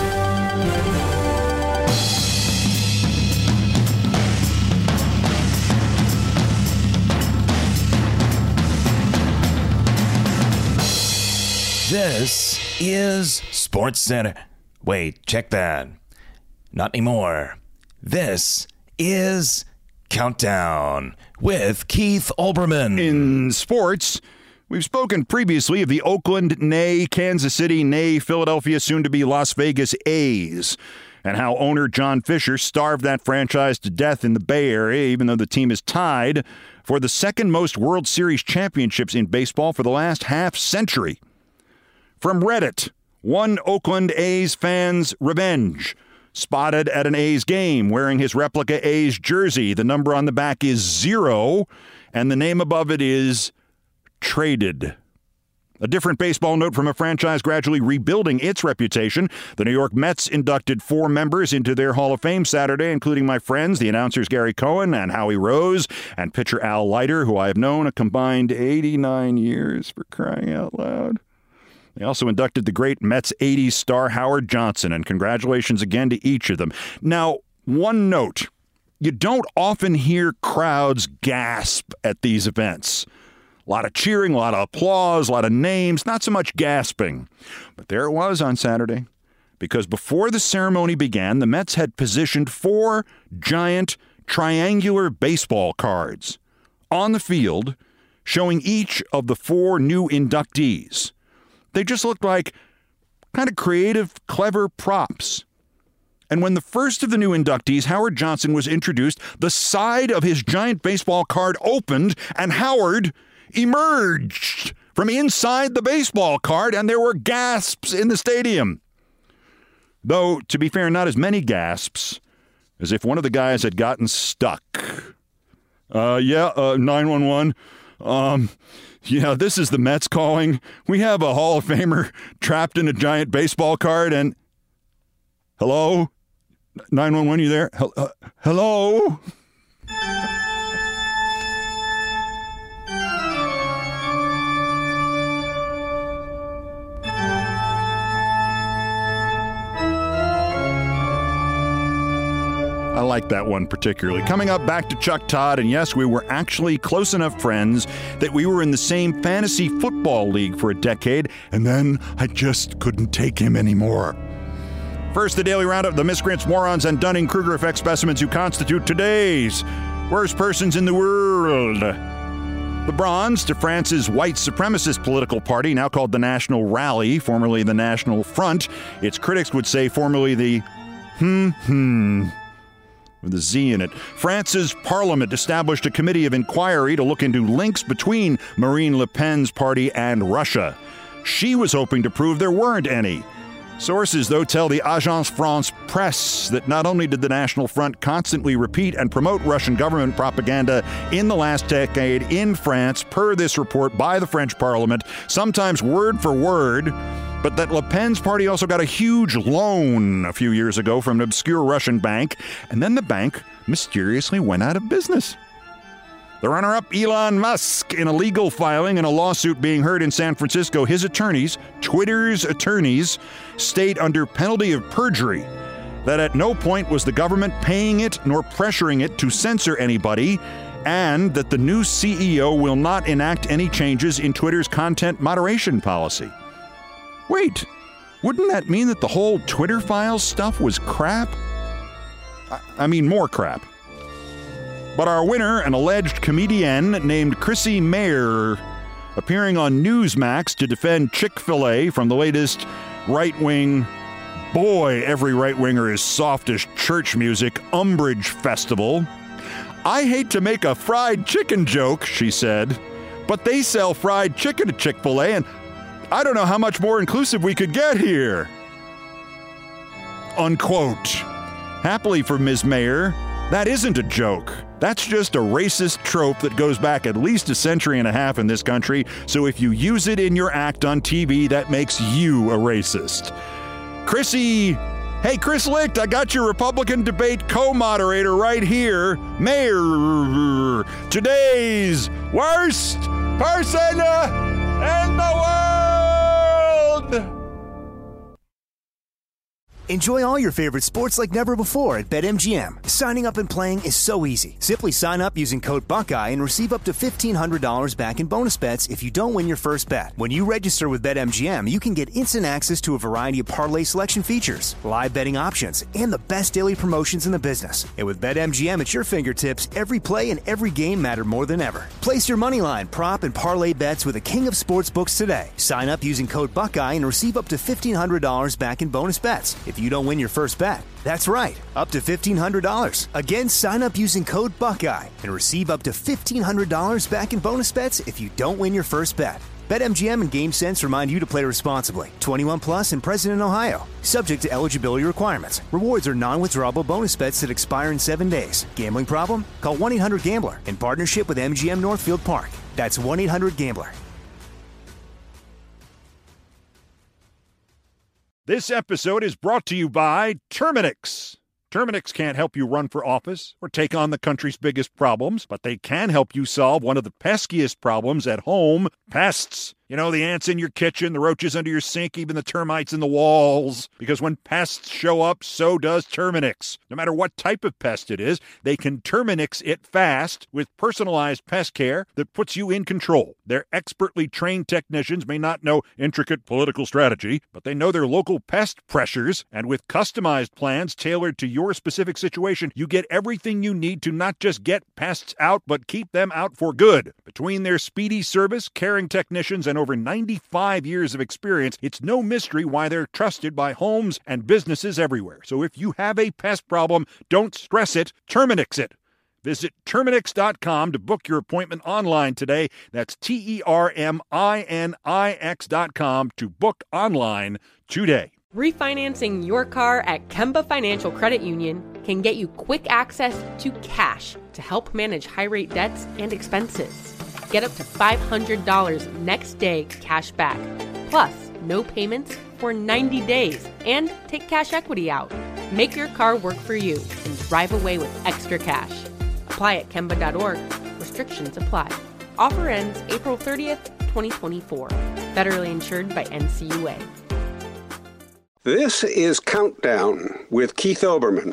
This is Sports Center. Wait, check that. Not anymore. This is Countdown with Keith Olbermann. In sports, we've spoken previously of the Oakland, nay Kansas City, nay Philadelphia, soon-to-be Las Vegas A's, and how owner John Fisher starved that franchise to death in the Bay Area, even though the team is tied for the second most World Series championships in baseball for the last half-century. From Reddit, one Oakland A's fan's revenge. Spotted at an A's game wearing his replica A's jersey. The number on the back is 0, and the name above it is Traded. A different baseball note from a franchise gradually rebuilding its reputation. The New York Mets inducted 4 members into their Hall of Fame Saturday, including my friends, the announcers Gary Cohen and Howie Rose, and pitcher Al Leiter, who I have known a combined 89 years, for crying out loud. They also inducted the great Mets 80s star Howard Johnson, and congratulations again to each of them. Now, one note. You don't often hear crowds gasp at these events. A lot of cheering, a lot of applause, a lot of names, not so much gasping. But there it was on Saturday, because before the ceremony began, the Mets had positioned 4 giant triangular baseball cards on the field showing each of the 4 new inductees. They just looked like kind of creative, clever props. And when the first of the new inductees, Howard Johnson, was introduced, the side of his giant baseball card opened and Howard emerged from inside the baseball card, and there were gasps in the stadium. Though, to be fair, not as many gasps as if one of the guys had gotten stuck. 911. Yeah, this is the Mets calling. We have a Hall of Famer trapped in a giant baseball card, and... Hello? 911, you there? Hello? I like that one particularly. Coming up, back to Chuck Todd, and yes, we were actually close enough friends that we were in the same fantasy football league for a decade, and then I just couldn't take him anymore. First, the daily roundup of the miscreants, morons, and Dunning-Kruger effect specimens who constitute today's worst persons in the world. The bronze to France's white supremacist political party, now called the National Rally, formerly the National Front. Its critics would say formerly the with a Z in it. France's parliament established a committee of inquiry to look into links between Marine Le Pen's party and Russia. She was hoping to prove there weren't any. Sources, though, tell the Agence France Presse that not only did the National Front constantly repeat and promote Russian government propaganda in the last decade in France, per this report by the French parliament, sometimes word for word, but that Le Pen's party also got a huge loan a few years ago from an obscure Russian bank, and then the bank mysteriously went out of business. The runner-up, Elon Musk, in a legal filing in a lawsuit being heard in San Francisco, his attorneys, Twitter's attorneys, state under penalty of perjury that at no point was the government paying it nor pressuring it to censor anybody, and that the new CEO will not enact any changes in Twitter's content moderation policy. Wait, wouldn't that mean that the whole Twitter Files stuff was crap? I mean, more crap. But our winner, an alleged comedian named Chrissy Mayer, appearing on Newsmax to defend Chick-fil-A from the latest right-wing, boy, every right-winger is soft as church music, Umbrage Festival. I hate to make a fried chicken joke, she said, but they sell fried chicken at Chick-fil-A, and I don't know how much more inclusive we could get here. Unquote. Happily for Ms. Mayer, that isn't a joke. That's just a racist trope that goes back at least a century and a half in this country, so if you use it in your act on TV, that makes you a racist. Chrissy, hey, Chris Licht, I got your Republican debate co-moderator right here. Mayor, today's worst person in the world. Enjoy all your favorite sports like never before at BetMGM. Signing up and playing is so easy. Simply sign up using code Buckeye and receive up to $1,500 back in bonus bets if you don't win your first bet. When you register with BetMGM, you can get instant access to a variety of parlay selection features, live betting options, and the best daily promotions in the business. And with BetMGM at your fingertips, every play and every game matter more than ever. Place your moneyline, prop, and parlay bets with the king of sportsbooks today. Sign up using code Buckeye and receive up to $1,500 back in bonus bets if you don't win your first bet. That's right, up to $1,500. Again, sign up using code Buckeye and receive up to $1,500 back in bonus bets if you don't win your first bet. BetMGM and GameSense remind you to play responsibly. 21 plus and present in Ohio. Subject to eligibility requirements. Rewards are non-withdrawable bonus bets that expire in 7 days. Gambling problem? Call 1-800-GAMBLER in partnership with MGM Northfield Park. That's 1-800-GAMBLER. This episode is brought to you by Terminix. Terminix can't help you run for office or take on the country's biggest problems, but they can help you solve one of the peskiest problems at home, pests. You know, the ants in your kitchen, the roaches under your sink, even the termites in the walls. Because when pests show up, so does Terminix. No matter what type of pest it is, they can Terminix it fast with personalized pest care that puts you in control. Their expertly trained technicians may not know intricate political strategy, but they know their local pest pressures, and with customized plans tailored to your specific situation, you get everything you need to not just get pests out, but keep them out for good. Between their speedy service, caring technicians, and over 95 years of experience, it's no mystery why they're trusted by homes and businesses everywhere. So if you have a pest problem, don't stress it, Terminix it. Visit Terminix.com to book your appointment online today. That's TERMINIX.com to book online today. Refinancing your car at Kemba Financial Credit Union can get you quick access to cash to help manage high-rate debts and expenses. Get up to $500 next day cash back, plus no payments for 90 days, and take cash equity out. Make your car work for you and drive away with extra cash. Apply at Kemba.org. Restrictions apply. Offer ends April 30th, 2024. Federally insured by NCUA. This is Countdown with Keith Olbermann.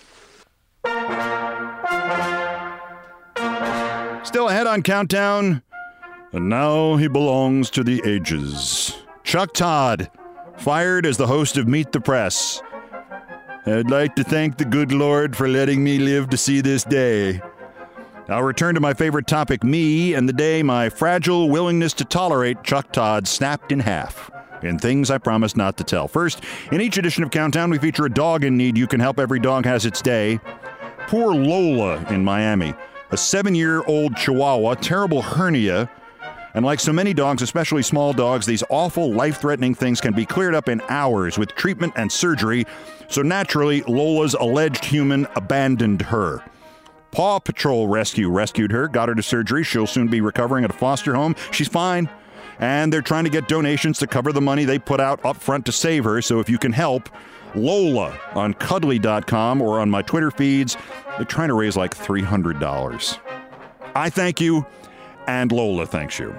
Still ahead on Countdown, and now he belongs to the ages. Chuck Todd, fired as the host of Meet the Press. I'd like to thank the good Lord for letting me live to see this day. I'll return to my favorite topic, me, and the day my fragile willingness to tolerate Chuck Todd snapped in half. In things I promise not to tell. First, in each edition of Countdown, we feature a dog in need. You can help. Every dog has its day. Poor Lola in Miami. A 7-year-old Chihuahua, terrible hernia, and like so many dogs, especially small dogs, these awful, life-threatening things can be cleared up in hours with treatment and surgery, so naturally, Lola's alleged human abandoned her. Paw Patrol rescued her, got her to surgery. She'll soon be recovering at a foster home. She's fine, and they're trying to get donations to cover the money they put out up front to save her, so if you can help, Lola on Cuddly.com or on my Twitter feeds. They're trying to raise like $300. I thank you, and Lola thanks you.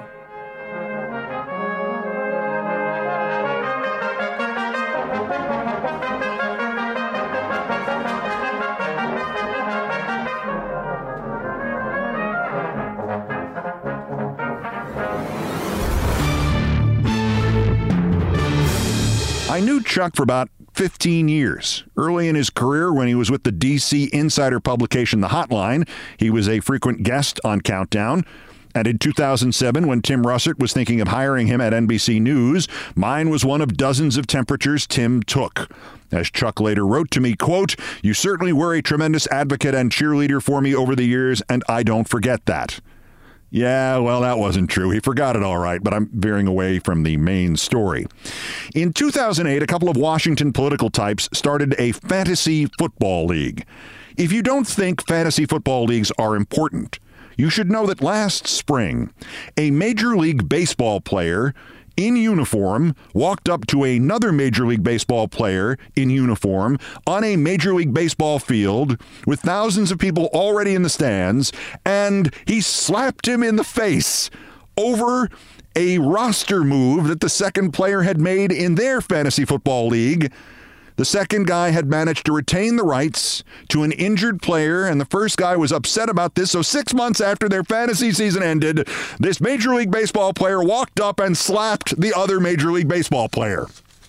I knew Chuck for about 15 years. Early in his career, when he was with the DC insider publication The Hotline, he was a frequent guest on Countdown. And in 2007, when Tim Russert was thinking of hiring him at NBC News, mine was one of dozens of temperatures Tim took. As Chuck later wrote to me, quote, "You certainly were a tremendous advocate and cheerleader for me over the years, and I don't forget that." Yeah, well, that wasn't true. He forgot it all right, but I'm veering away from the main story. In 2008, a couple of Washington political types started a fantasy football league. If you don't think fantasy football leagues are important, you should know that last spring, a Major League Baseball player in uniform walked up to another Major League Baseball player in uniform on a Major League Baseball field with thousands of people already in the stands, and he slapped him in the face over a roster move that the second player had made in their fantasy football league. The second guy had managed to retain the rights to an injured player, and the first guy was upset about this. So 6 months after their fantasy season ended, this Major League Baseball player walked up and slapped the other Major League Baseball player.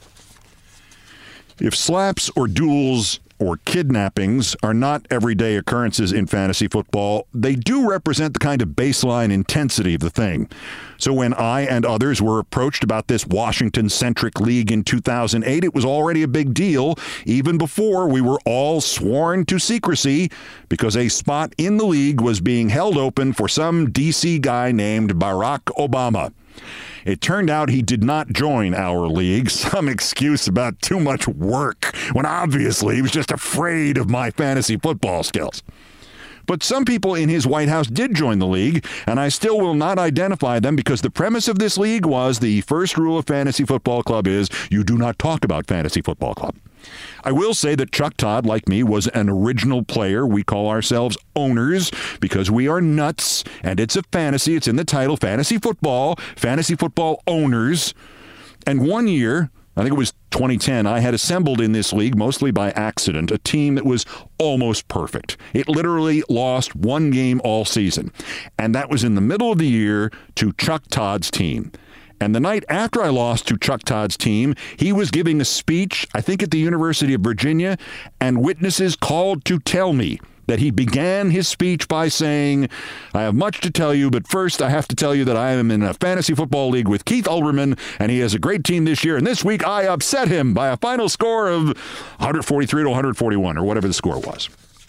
If slaps or duels or kidnappings are not everyday occurrences in fantasy football, they do represent the kind of baseline intensity of the thing. So when I and others were approached about this Washington-centric league in 2008, it was already a big deal, even before we were all sworn to secrecy, because a spot in the league was being held open for some D.C. guy named Barack Obama. It turned out he did not join our league, some excuse about too much work, when obviously he was just afraid of my fantasy football skills. But some people in his White House did join the league, and I still will not identify them because the premise of this league was the first rule of Fantasy Football Club is you do not talk about Fantasy Football Club. I will say that Chuck Todd, like me, was an original player. We call ourselves owners because we are nuts, and it's a fantasy. It's in the title, Fantasy Football Owners. And one year, I think it was 2010, I had assembled in this league, mostly by accident, a team that was almost perfect. It literally lost one game all season. And that was in the middle of the year to Chuck Todd's team. And the night after I lost to Chuck Todd's team, he was giving a speech, I think at the University of Virginia, and witnesses called to tell me that he began his speech by saying, "I have much to tell you, but first I have to tell you that I am in a fantasy football league with Keith Olbermann, and he has a great team this year, and this week I upset him by a final score of 143 to 141, or whatever the score was."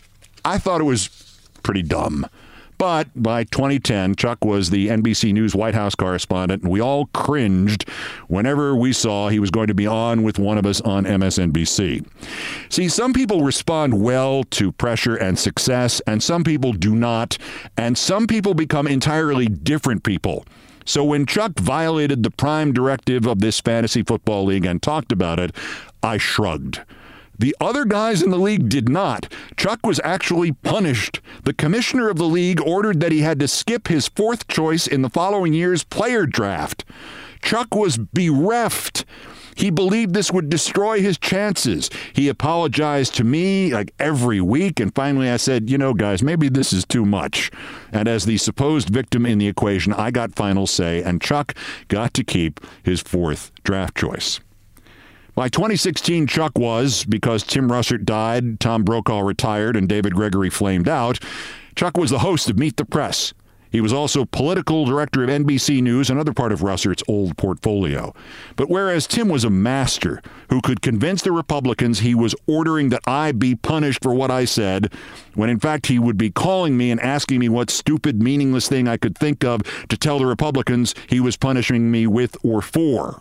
I thought it was pretty dumb. But by 2010, Chuck was the NBC News White House correspondent, and we all cringed whenever we saw he was going to be on with one of us on MSNBC. See, some people respond well to pressure and success, and some people do not, and some people become entirely different people. So when Chuck violated the prime directive of this fantasy football league and talked about it, I shrugged. The other guys in the league did not. Chuck was actually punished. The commissioner of the league ordered that he had to skip his fourth choice in the following year's player draft. Chuck was bereft. He believed this would destroy his chances. He apologized to me like every week, and finally I said, you know, guys, maybe this is too much. And as the supposed victim in the equation, I got final say, and Chuck got to keep his fourth draft choice. By 2016, Chuck was, because Tim Russert died, Tom Brokaw retired, and David Gregory flamed out, Chuck was the host of Meet the Press. He was also political director of NBC News, another part of Russert's old portfolio. But whereas Tim was a master who could convince the Republicans he was ordering that I be punished for what I said, when in fact he would be calling me and asking me what stupid, meaningless thing I could think of to tell the Republicans he was punishing me with or for.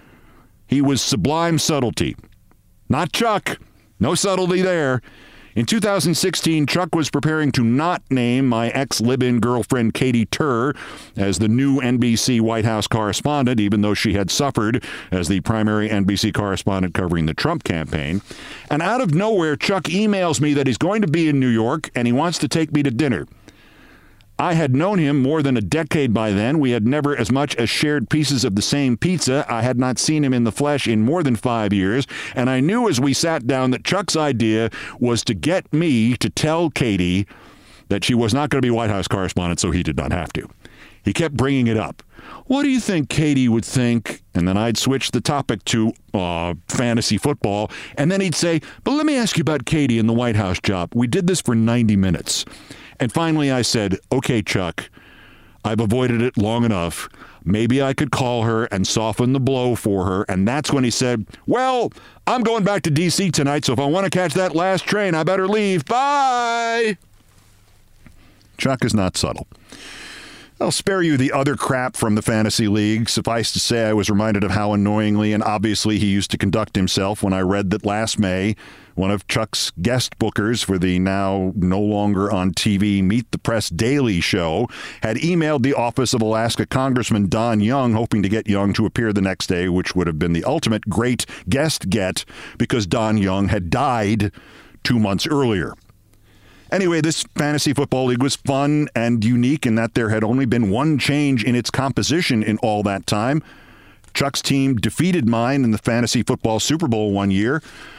He was sublime subtlety. Not Chuck. No subtlety there. In 2016, Chuck was preparing to not name my ex-live-in girlfriend Katie Tur as the new NBC White House correspondent, even though she had suffered as the primary NBC correspondent covering the Trump campaign. And out of nowhere, Chuck emails me that he's going to be in New York and he wants to take me to dinner. I had known him more than a decade by then. We had never as much as shared pieces of the same pizza. I had not seen him in the flesh in more than 5 years, and I knew as we sat down that Chuck's idea was to get me to tell Katie that she was not going to be White House correspondent, so he did not have to. He kept bringing it up. what do you think Katie would think? And then I'd switch the topic to fantasy football. And then he'd say, but let me ask you about Katie and the White House job. We did this for 90 minutes. And finally I said, okay, Chuck, I've avoided it long enough. Maybe I could call her and soften the blow for her. And that's when he said, well, I'm going back to D.C. tonight, so if I want to catch that last train, I better leave. Bye! Chuck is not subtle. I'll spare you the other crap from the fantasy league. Suffice to say, I was reminded of how annoyingly and obviously he used to conduct himself when I read that last May, one of Chuck's guest bookers for the now no longer on TV Meet the Press Daily show had emailed the office of Alaska Congressman Don Young, hoping to get Young to appear the next day, which would have been the ultimate great guest get because Don Young had died 2 months earlier. Anyway, this fantasy football league was fun and unique in that there had only been one change in its composition in all that time. Chuck's team defeated mine in the fantasy football Super Bowl one year.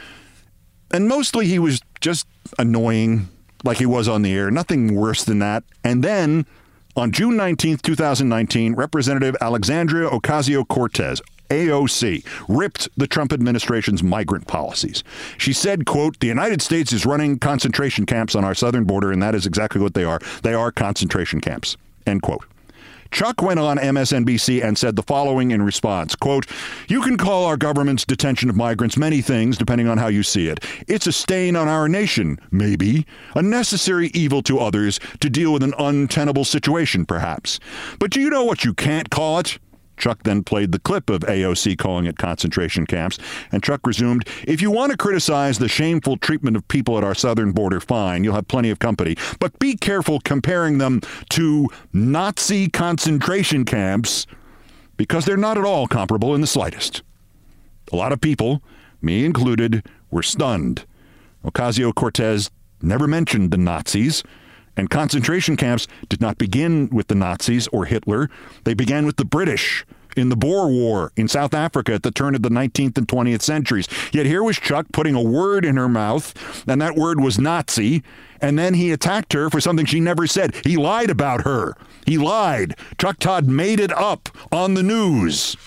And mostly he was just annoying, like he was on the air. Nothing worse than that. And then, on June 19th, 2019, Representative Alexandria Ocasio-Cortez, AOC, ripped the Trump administration's migrant policies. She said, quote, the United States is running concentration camps on our southern border, and that is exactly what they are. They are concentration camps, end quote. Chuck went on MSNBC and said the following in response, quote, you can call our government's detention of migrants many things depending on how you see it. It's a stain on our nation, maybe. A necessary evil to others to deal with an untenable situation, perhaps. But do you know what you can't call it? Chuck then played the clip of AOC calling it concentration camps, and Chuck resumed, if you want to criticize the shameful treatment of people at our southern border, fine, you'll have plenty of company. But be careful comparing them to Nazi concentration camps, because they're not at all comparable in the slightest. A lot of people, me included, were stunned. Ocasio-Cortez never mentioned the Nazis. And concentration camps did not begin with the Nazis or Hitler. They began with the British in the Boer War in South Africa at the turn of the 19th and 20th centuries. Yet here was Chuck putting a word in her mouth, and that word was Nazi, and then he attacked her for something she never said. He lied about her. He lied. Chuck Todd made it up on the news.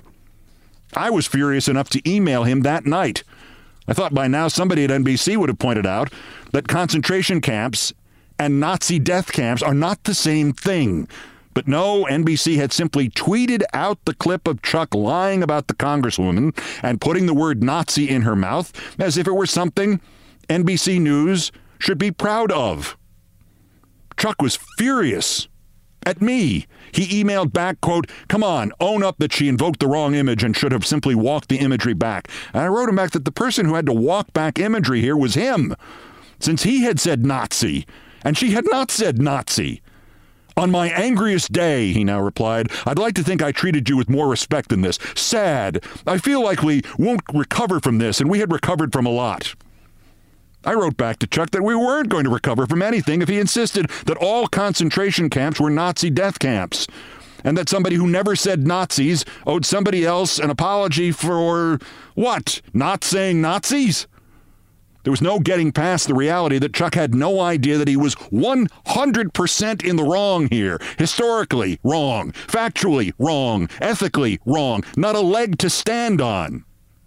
I was furious enough to email him that night. I thought by now somebody at NBC would have pointed out that concentration camps and Nazi death camps are not the same thing. But no, NBC had simply tweeted out the clip of Chuck lying about the Congresswoman and putting the word Nazi in her mouth as if it were something NBC News should be proud of. Chuck was furious at me. He emailed back, quote, come on, own up that she invoked the wrong image and should have simply walked the imagery back. And I wrote him back that the person who had to walk back imagery here was him, since he had said Nazi. And she had not said Nazi. On my angriest day, he now replied, I'd like to think I treated you with more respect than this. Sad. I feel like we won't recover from this, and we had recovered from a lot. I wrote back to Chuck that we weren't going to recover from anything if he insisted that all concentration camps were Nazi death camps, and that somebody who never said Nazis owed somebody else an apology for what? Not saying Nazis? There was no getting past the reality that Chuck had no idea that he was 100% in the wrong here. Historically wrong, factually wrong, ethically wrong, not a leg to stand on.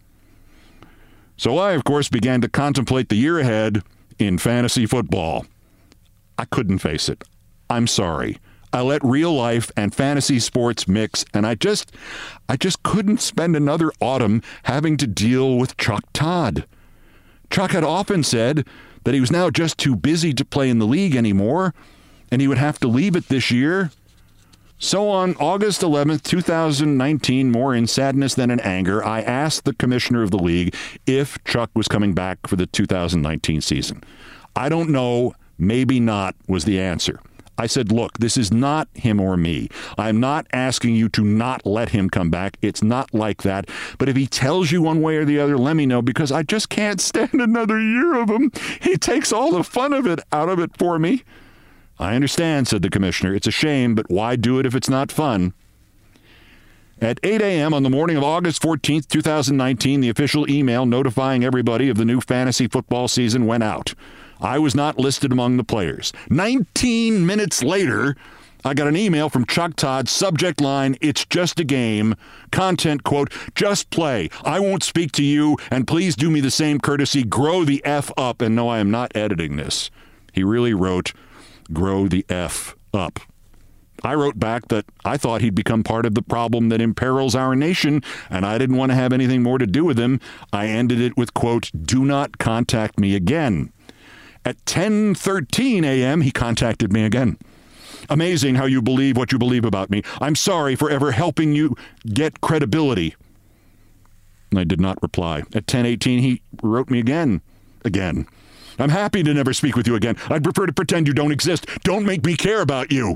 So I, of course, began to contemplate the year ahead in fantasy football. I couldn't face it. I'm sorry. I let real life and fantasy sports mix, and I just couldn't spend another autumn having to deal with Chuck Todd. Chuck had often said that he was now just too busy to play in the league anymore, and he would have to leave it this year. So on August 11th, 2019, more in sadness than in anger, I asked the commissioner of the league if Chuck was coming back for the 2019 season. I don't know, maybe not, was the answer. I said, look, this is not him or me. I'm not asking you to not let him come back. It's not like that. But if he tells you one way or the other, let me know, because I just can't stand another year of him. He takes all the fun of it out of it for me. I understand, said the commissioner. It's a shame, but why do it if it's not fun? At 8 a.m. on the morning of August 14th, 2019, the official email notifying everybody of the new fantasy football season went out. I was not listed among the players. 19 minutes later, I got an email from Chuck Todd, subject line, "It's just a game." Content, quote, "Just play. I won't speak to you, and please do me the same courtesy. Grow the F up." And no, I am not editing this. He really wrote, "Grow the F up." I wrote back that I thought he'd become part of the problem that imperils our nation, and I didn't want to have anything more to do with him. I ended it with, quote, "Do not contact me again." At 10:13 a.m., he contacted me again. "Amazing how you believe what you believe about me. I'm sorry for ever helping you get credibility." I did not reply. At 10:18, he wrote me again. "I'm happy to never speak with you again. I'd prefer to pretend you don't exist. Don't make me care about you."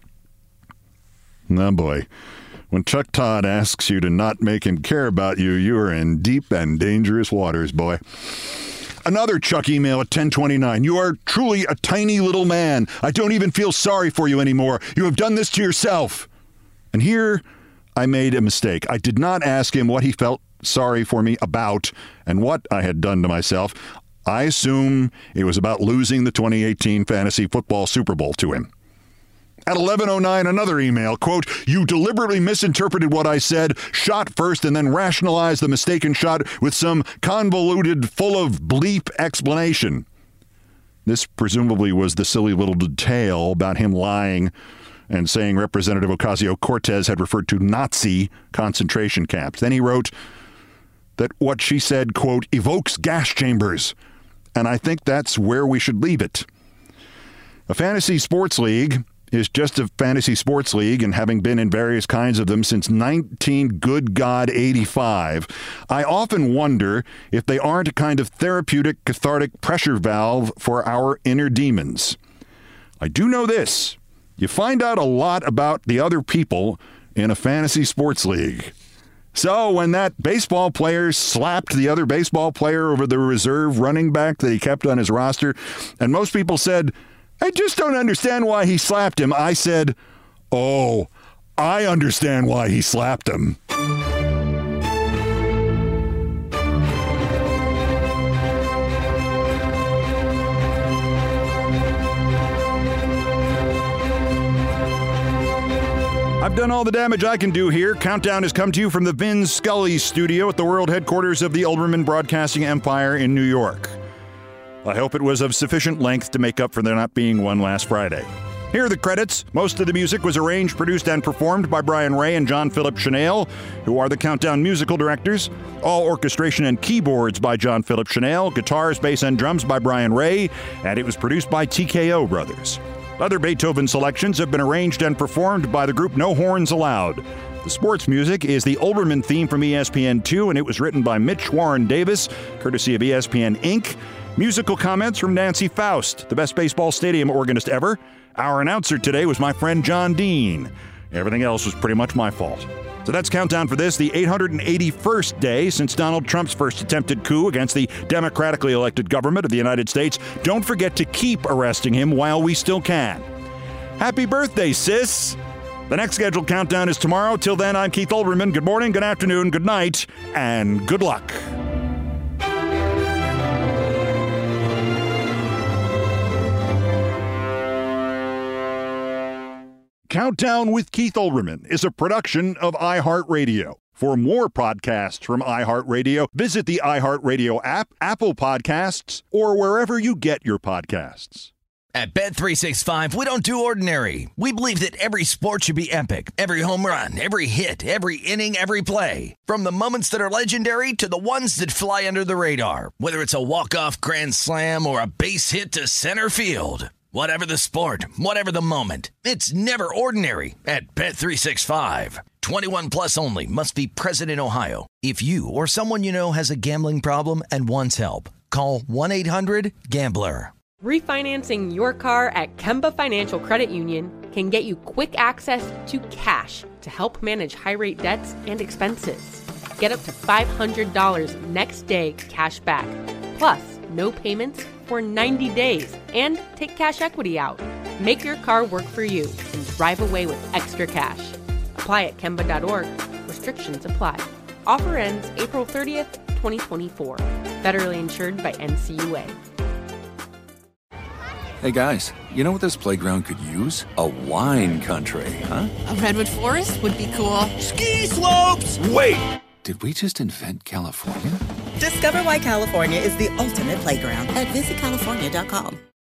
Oh boy. When Chuck Todd asks you to not make him care about you, you are in deep and dangerous waters, boy. Another Chuck email at 10:29. "You are truly a tiny little man. I don't even feel sorry for you anymore. You have done this to yourself." And here I made a mistake. I did not ask him what he felt sorry for me about and what I had done to myself. I assume it was about losing the 2018 Fantasy Football Super Bowl to him. At 11:09, another email, quote, "You deliberately misinterpreted what I said, shot first, and then rationalized the mistaken shot with some convoluted, full of bleep explanation." This presumably was the silly little detail about him lying and saying Representative Ocasio-Cortez had referred to Nazi concentration camps. Then he wrote that what she said, quote, "evokes gas chambers," and I think that's where we should leave it. A fantasy sports league is just a fantasy sports league, and having been in various kinds of them since 1985, I often wonder if they aren't a kind of therapeutic, cathartic pressure valve for our inner demons. I do know this. You find out a lot about the other people in a fantasy sports league. So when that baseball player slapped the other baseball player over the reserve running back that he kept on his roster, and most people said, "I just don't understand why he slapped him," I said, "Oh, I understand why he slapped him." I've done all the damage I can do here. Countdown has come to you from the Vin Scully studio at the world headquarters of the Olbermann Broadcasting Empire in New York. I hope it was of sufficient length to make up for there not being one last Friday. Here are the credits. Most of the music was arranged, produced, and performed by Brian Ray and John Philip Chanel, who are the Countdown musical directors. All orchestration and keyboards by John Philip Chanel, guitars, bass, and drums by Brian Ray, and it was produced by TKO Brothers. Other Beethoven selections have been arranged and performed by the group No Horns Allowed. The sports music is the Olbermann theme from ESPN2, and it was written by Mitch Warren Davis, courtesy of ESPN Inc. Musical comments from Nancy Faust, the best baseball stadium organist ever. Our announcer today was my friend John Dean. Everything else was pretty much my fault. So that's Countdown for this, the 881st day since Donald Trump's first attempted coup against the democratically elected government of the United States. Don't forget to keep arresting him while we still can. Happy birthday, sis! The next scheduled Countdown is tomorrow. Till then, I'm Keith Olbermann. Good morning, good afternoon, good night, and good luck. Countdown with Keith Olbermann is a production of iHeartRadio. For more podcasts from iHeartRadio, visit the iHeartRadio app, Apple Podcasts, or wherever you get your podcasts. At Bet365, we don't do ordinary. We believe that every sport should be epic. Every home run, every hit, every inning, every play. From the moments that are legendary to the ones that fly under the radar. Whether it's a walk-off grand slam or a base hit to center field. Whatever the sport, whatever the moment, it's never ordinary at Bet365. 21 plus only. Must be present in Ohio. If you or someone you know has a gambling problem and wants help, call 1-800-GAMBLER. Refinancing your car at Kemba Financial Credit Union can get you quick access to cash to help manage high-rate debts and expenses. Get up to $500 next day cash back. Plus, no payments for 90 days, and take cash equity out. Make your car work for you and drive away with extra cash. Apply at Kemba.org. Restrictions apply. Offer ends April 30th, 2024. Federally insured by NCUA. Hey guys, you know what this playground could use? A wine country, huh? A redwood forest would be cool. Ski slopes! Wait! Did we just invent California? Discover why California is the ultimate playground at visitcalifornia.com.